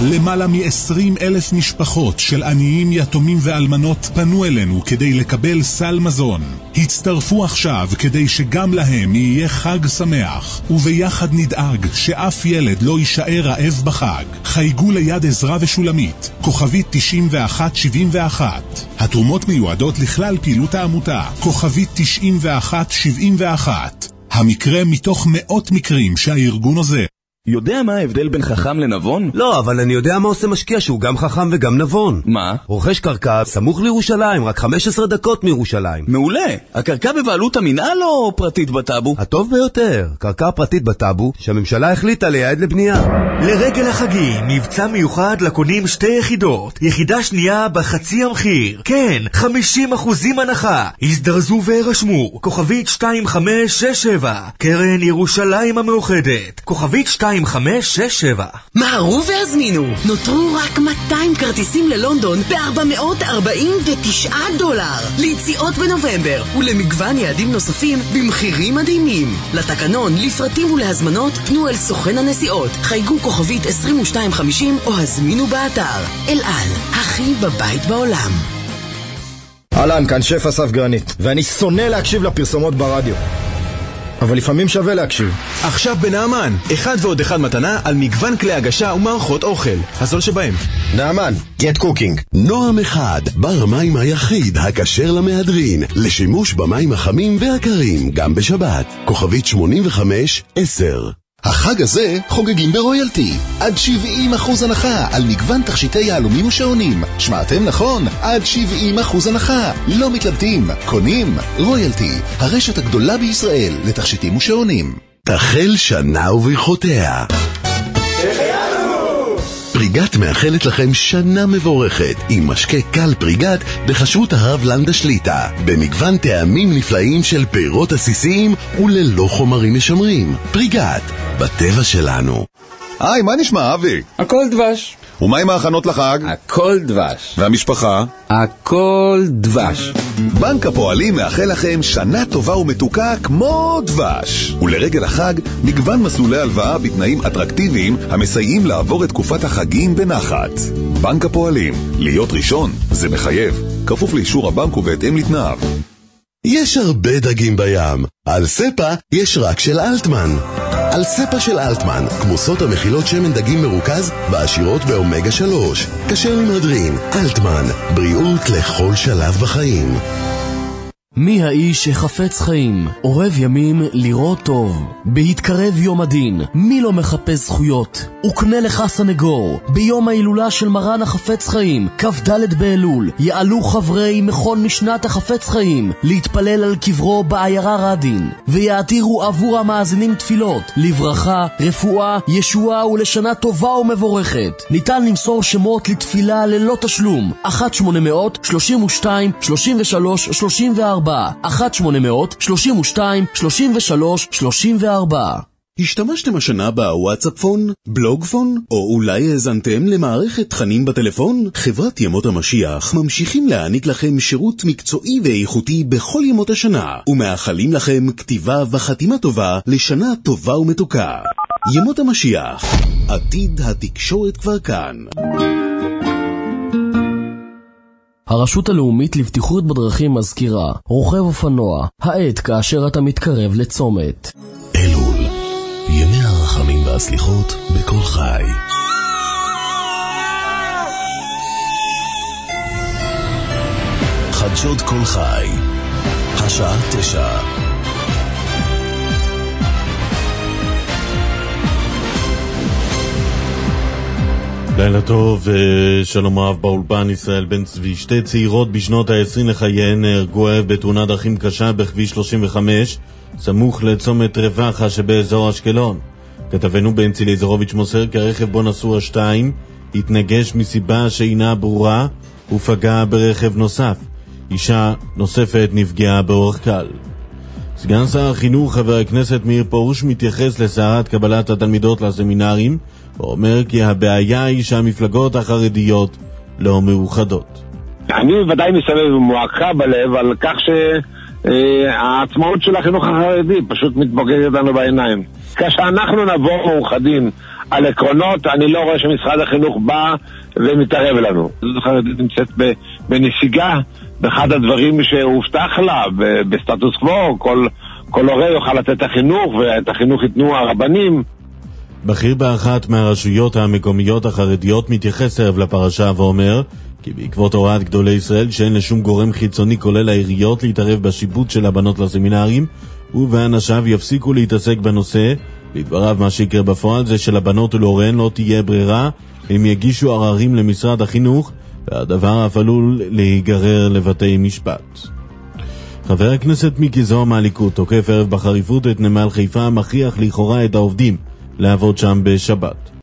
S8: למעלה מ-20,000 משפחות של עניים, יתומים ואלמנות פנו אלינו כדי לקבל סל מזון. הצטרפו עכשיו כדי שגם להם יהיה חג שמח, וביחד נדאג שאף ילד לא יישאר רעב בחג. חייגו ליד עזרה ושולמית, כוכבית 9171. התרומות מיועדות לכלל פעילות העמותה, כוכבית 9171. המקרה מתוך מאות מקרים שהארגון עוזר.
S6: יודע מה ההבדל בין חכם לנבון?
S13: לא, אבל אני יודע מה עושה משקיע שהוא גם חכם וגם נבון.
S6: מה?
S13: רוכש קרקע סמוך לירושלים, רק 15 דקות מירושלים.
S6: מעולה. הקרקע בבעלות המינהל או פרטית בטאבו?
S13: הטוב ביותר, קרקע פרטית בטאבו שהממשלה החליטה לייעד לבנייה.
S14: לרגל החגים, מבצע מיוחד לקונים 2 יחידות. יחידה שנייה בחצי המחיר. כן, 50% הנחה. הזדרזו והירשמו. כוכבית 2567. קרן ירושלים המאוחדת. כוכבית 2567.
S27: מהרו והזמינו. נותרו רק 200 כרטיסים ללונדון ב$449. ליציאות בנובמבר ולמגוון יעדים נוספים במחירים מדהימים. לתקנון, לפרטים ולהזמנות פנו אל סוכן הנסיעות. חייגו כוכבית 2250 או הזמינו באתר. אל על, הכי בבית בעולם.
S15: אהלן, כאן שף אסף גרנית, ואני שונא להקשיב לפרסומות ברדיו. אבל לפעמים שווה להקשיב.
S6: עכשיו בנאמן, 1 ועוד 1 מתנה על מגוון כלי הגשה ומערכות אוכל. הזול שבהם.
S15: נאמן, get cooking.
S1: נועם 1, בר מים היחיד הכשר למהדרין, לשימוש במים החמים והקרים, גם בשבת. כוכבית 8510. החג הזה חוגגים ברויאלטי. עד 70% הנחה על מגוון תכשיטי יהלומים ושעונים. שמעתם נכון? עד 70% הנחה. לא מתלבטים, קונים. רויאלטי, הרשת הגדולה בישראל לתכשיטים ושעונים. תחל שנה וברכותיה. פריגת מאחלת לכם שנה מבורכת עם משקה קל פריגת בחשרות הרב לנדה שליטה, במגוון טעמים נפלאים של פירות עסיסיים וללא חומרים משמרים. פריגת, בטבע שלנו.
S16: היי, מה נשמע אבי?
S17: הכל דבש.
S16: ומה עם ההכנות לחג?
S17: הכל דבש.
S16: והמשפחה?
S17: הכל דבש.
S16: בנק הפועלים מאחל לכם שנה טובה ומתוקה כמו דבש. ולרגל החג, מגוון מסלולי הלוואה בתנאים אטרקטיביים המסייעים לעבור את תקופת החגים בנחת. בנק הפועלים, להיות ראשון זה מחייב, כפוף לאישור הבנק ובהתאם לתנאיו.
S1: יש הרבה דגים בים, על ספה יש רק של אלטמן. על ספה של אלטמן, כמוסות המכילות שמן דגים מרוכז בעשירות באומגה 3. כשר למהדרין, אלטמן, בריאות לכל שלב בחיים.
S18: מי האיש שחפץ חיים, אורב ימים לראות טוב. בהתקרב יום הדין, מי לא מחפש זכויות? וקנה לך סנגור. ביום ההילולה של מרן החפץ חיים, כ"ד באלול, יעלו חברי מכון משנת החפץ חיים להתפלל על קברו בעיירה רדין, ויעתירו עבור המאזינים תפילות לברכה, רפואה, ישועה ולשנה טובה ומבורכת. ניתן למסור שמות לתפילה ללא תשלום. 1-800-32-33-34 1-800-32-33-34.
S11: השתמשתם השנה בוואטסאפ-פון, בלוג-פון, או אולי האזנתם למערכת תכנים בטלפון? חברת ימות המשיח ממשיכים להעניק לכם שירות מקצועי ואיכותי בכל ימות השנה, ומאחלים לכם כתיבה וחתימה טובה לשנה טובה ומתוקה. ימות המשיח, עתיד התקשורת כבר כאן.
S18: הרשות הלאומית לבטיחות בדרכים מזכירה, רוכב אופנוע, העת כאשר אתה מתקרב לצומת.
S1: אלול, ימי הרחמים והסליחות בכל חי. חדשות כל חי, השעה 9.
S20: לילה טוב, שלום רב באולפן. ישראל בן צבי. 2 צעירות בשנות ה-20 לחייהן נהרגו בתאונת דרכים קשה בכביש 35 סמוך לצומת רווחה שבאזור אשקלון. כתבנו בנצי ליזרוביץ' מוסר כי הרכב בו נסעו השתיים התנגש מסיבה שאינה ברורה ופגע ברכב נוסף. אישה נוספת נפגעה באורח קל. סגן שר החינוך חבר הכנסת מאיר פרוש מתייחס לסערת קבלת התלמידות לסמינרים ואומר כי הבעיה היא שהמפלגות החרדיות לא מאוחדות.
S29: אני ודאי מסתובב מועקה בלב על כך
S2: העצמאות של החינוך החרדי פשוט מתפוגגת לנו בעיניים. כשאנחנו נבוא מאוחדים על עקרונות, אני לא רואה שמשרד החינוך בא ומתערב לנו. זאת החרדית נמצאת בנסיגה, באחד הדברים שהובטח לה, בסטטוס קוו, כל הורה יוכל לתת את החינוך, ואת החינוך ייתנו הרבנים.
S20: בכיר באחת מהרשויות המקומיות החרדיות מתייחס ערב לפרשה ואומר כי בעקבות הוראת גדולי ישראל שאין לשום גורם חיצוני כולל העיריות להתערב בשיבוץ של הבנות לסמינרים, הוא ואנשיו יפסיקו להתעסק בנושא. לדבריו מה שיקרה בפועל זה שלבנות ולהוריהן לא תהיה ברירה, הם יגישו עררים למשרד החינוך, והדבר אף עלול להיגרר לבתי משפט. חבר הכנסת מיקי זוהר מהליכוד תוקף ערב בחריפות את נמל חיפה, מכריח לכאורה את העובדים לעבוד שם בשבת.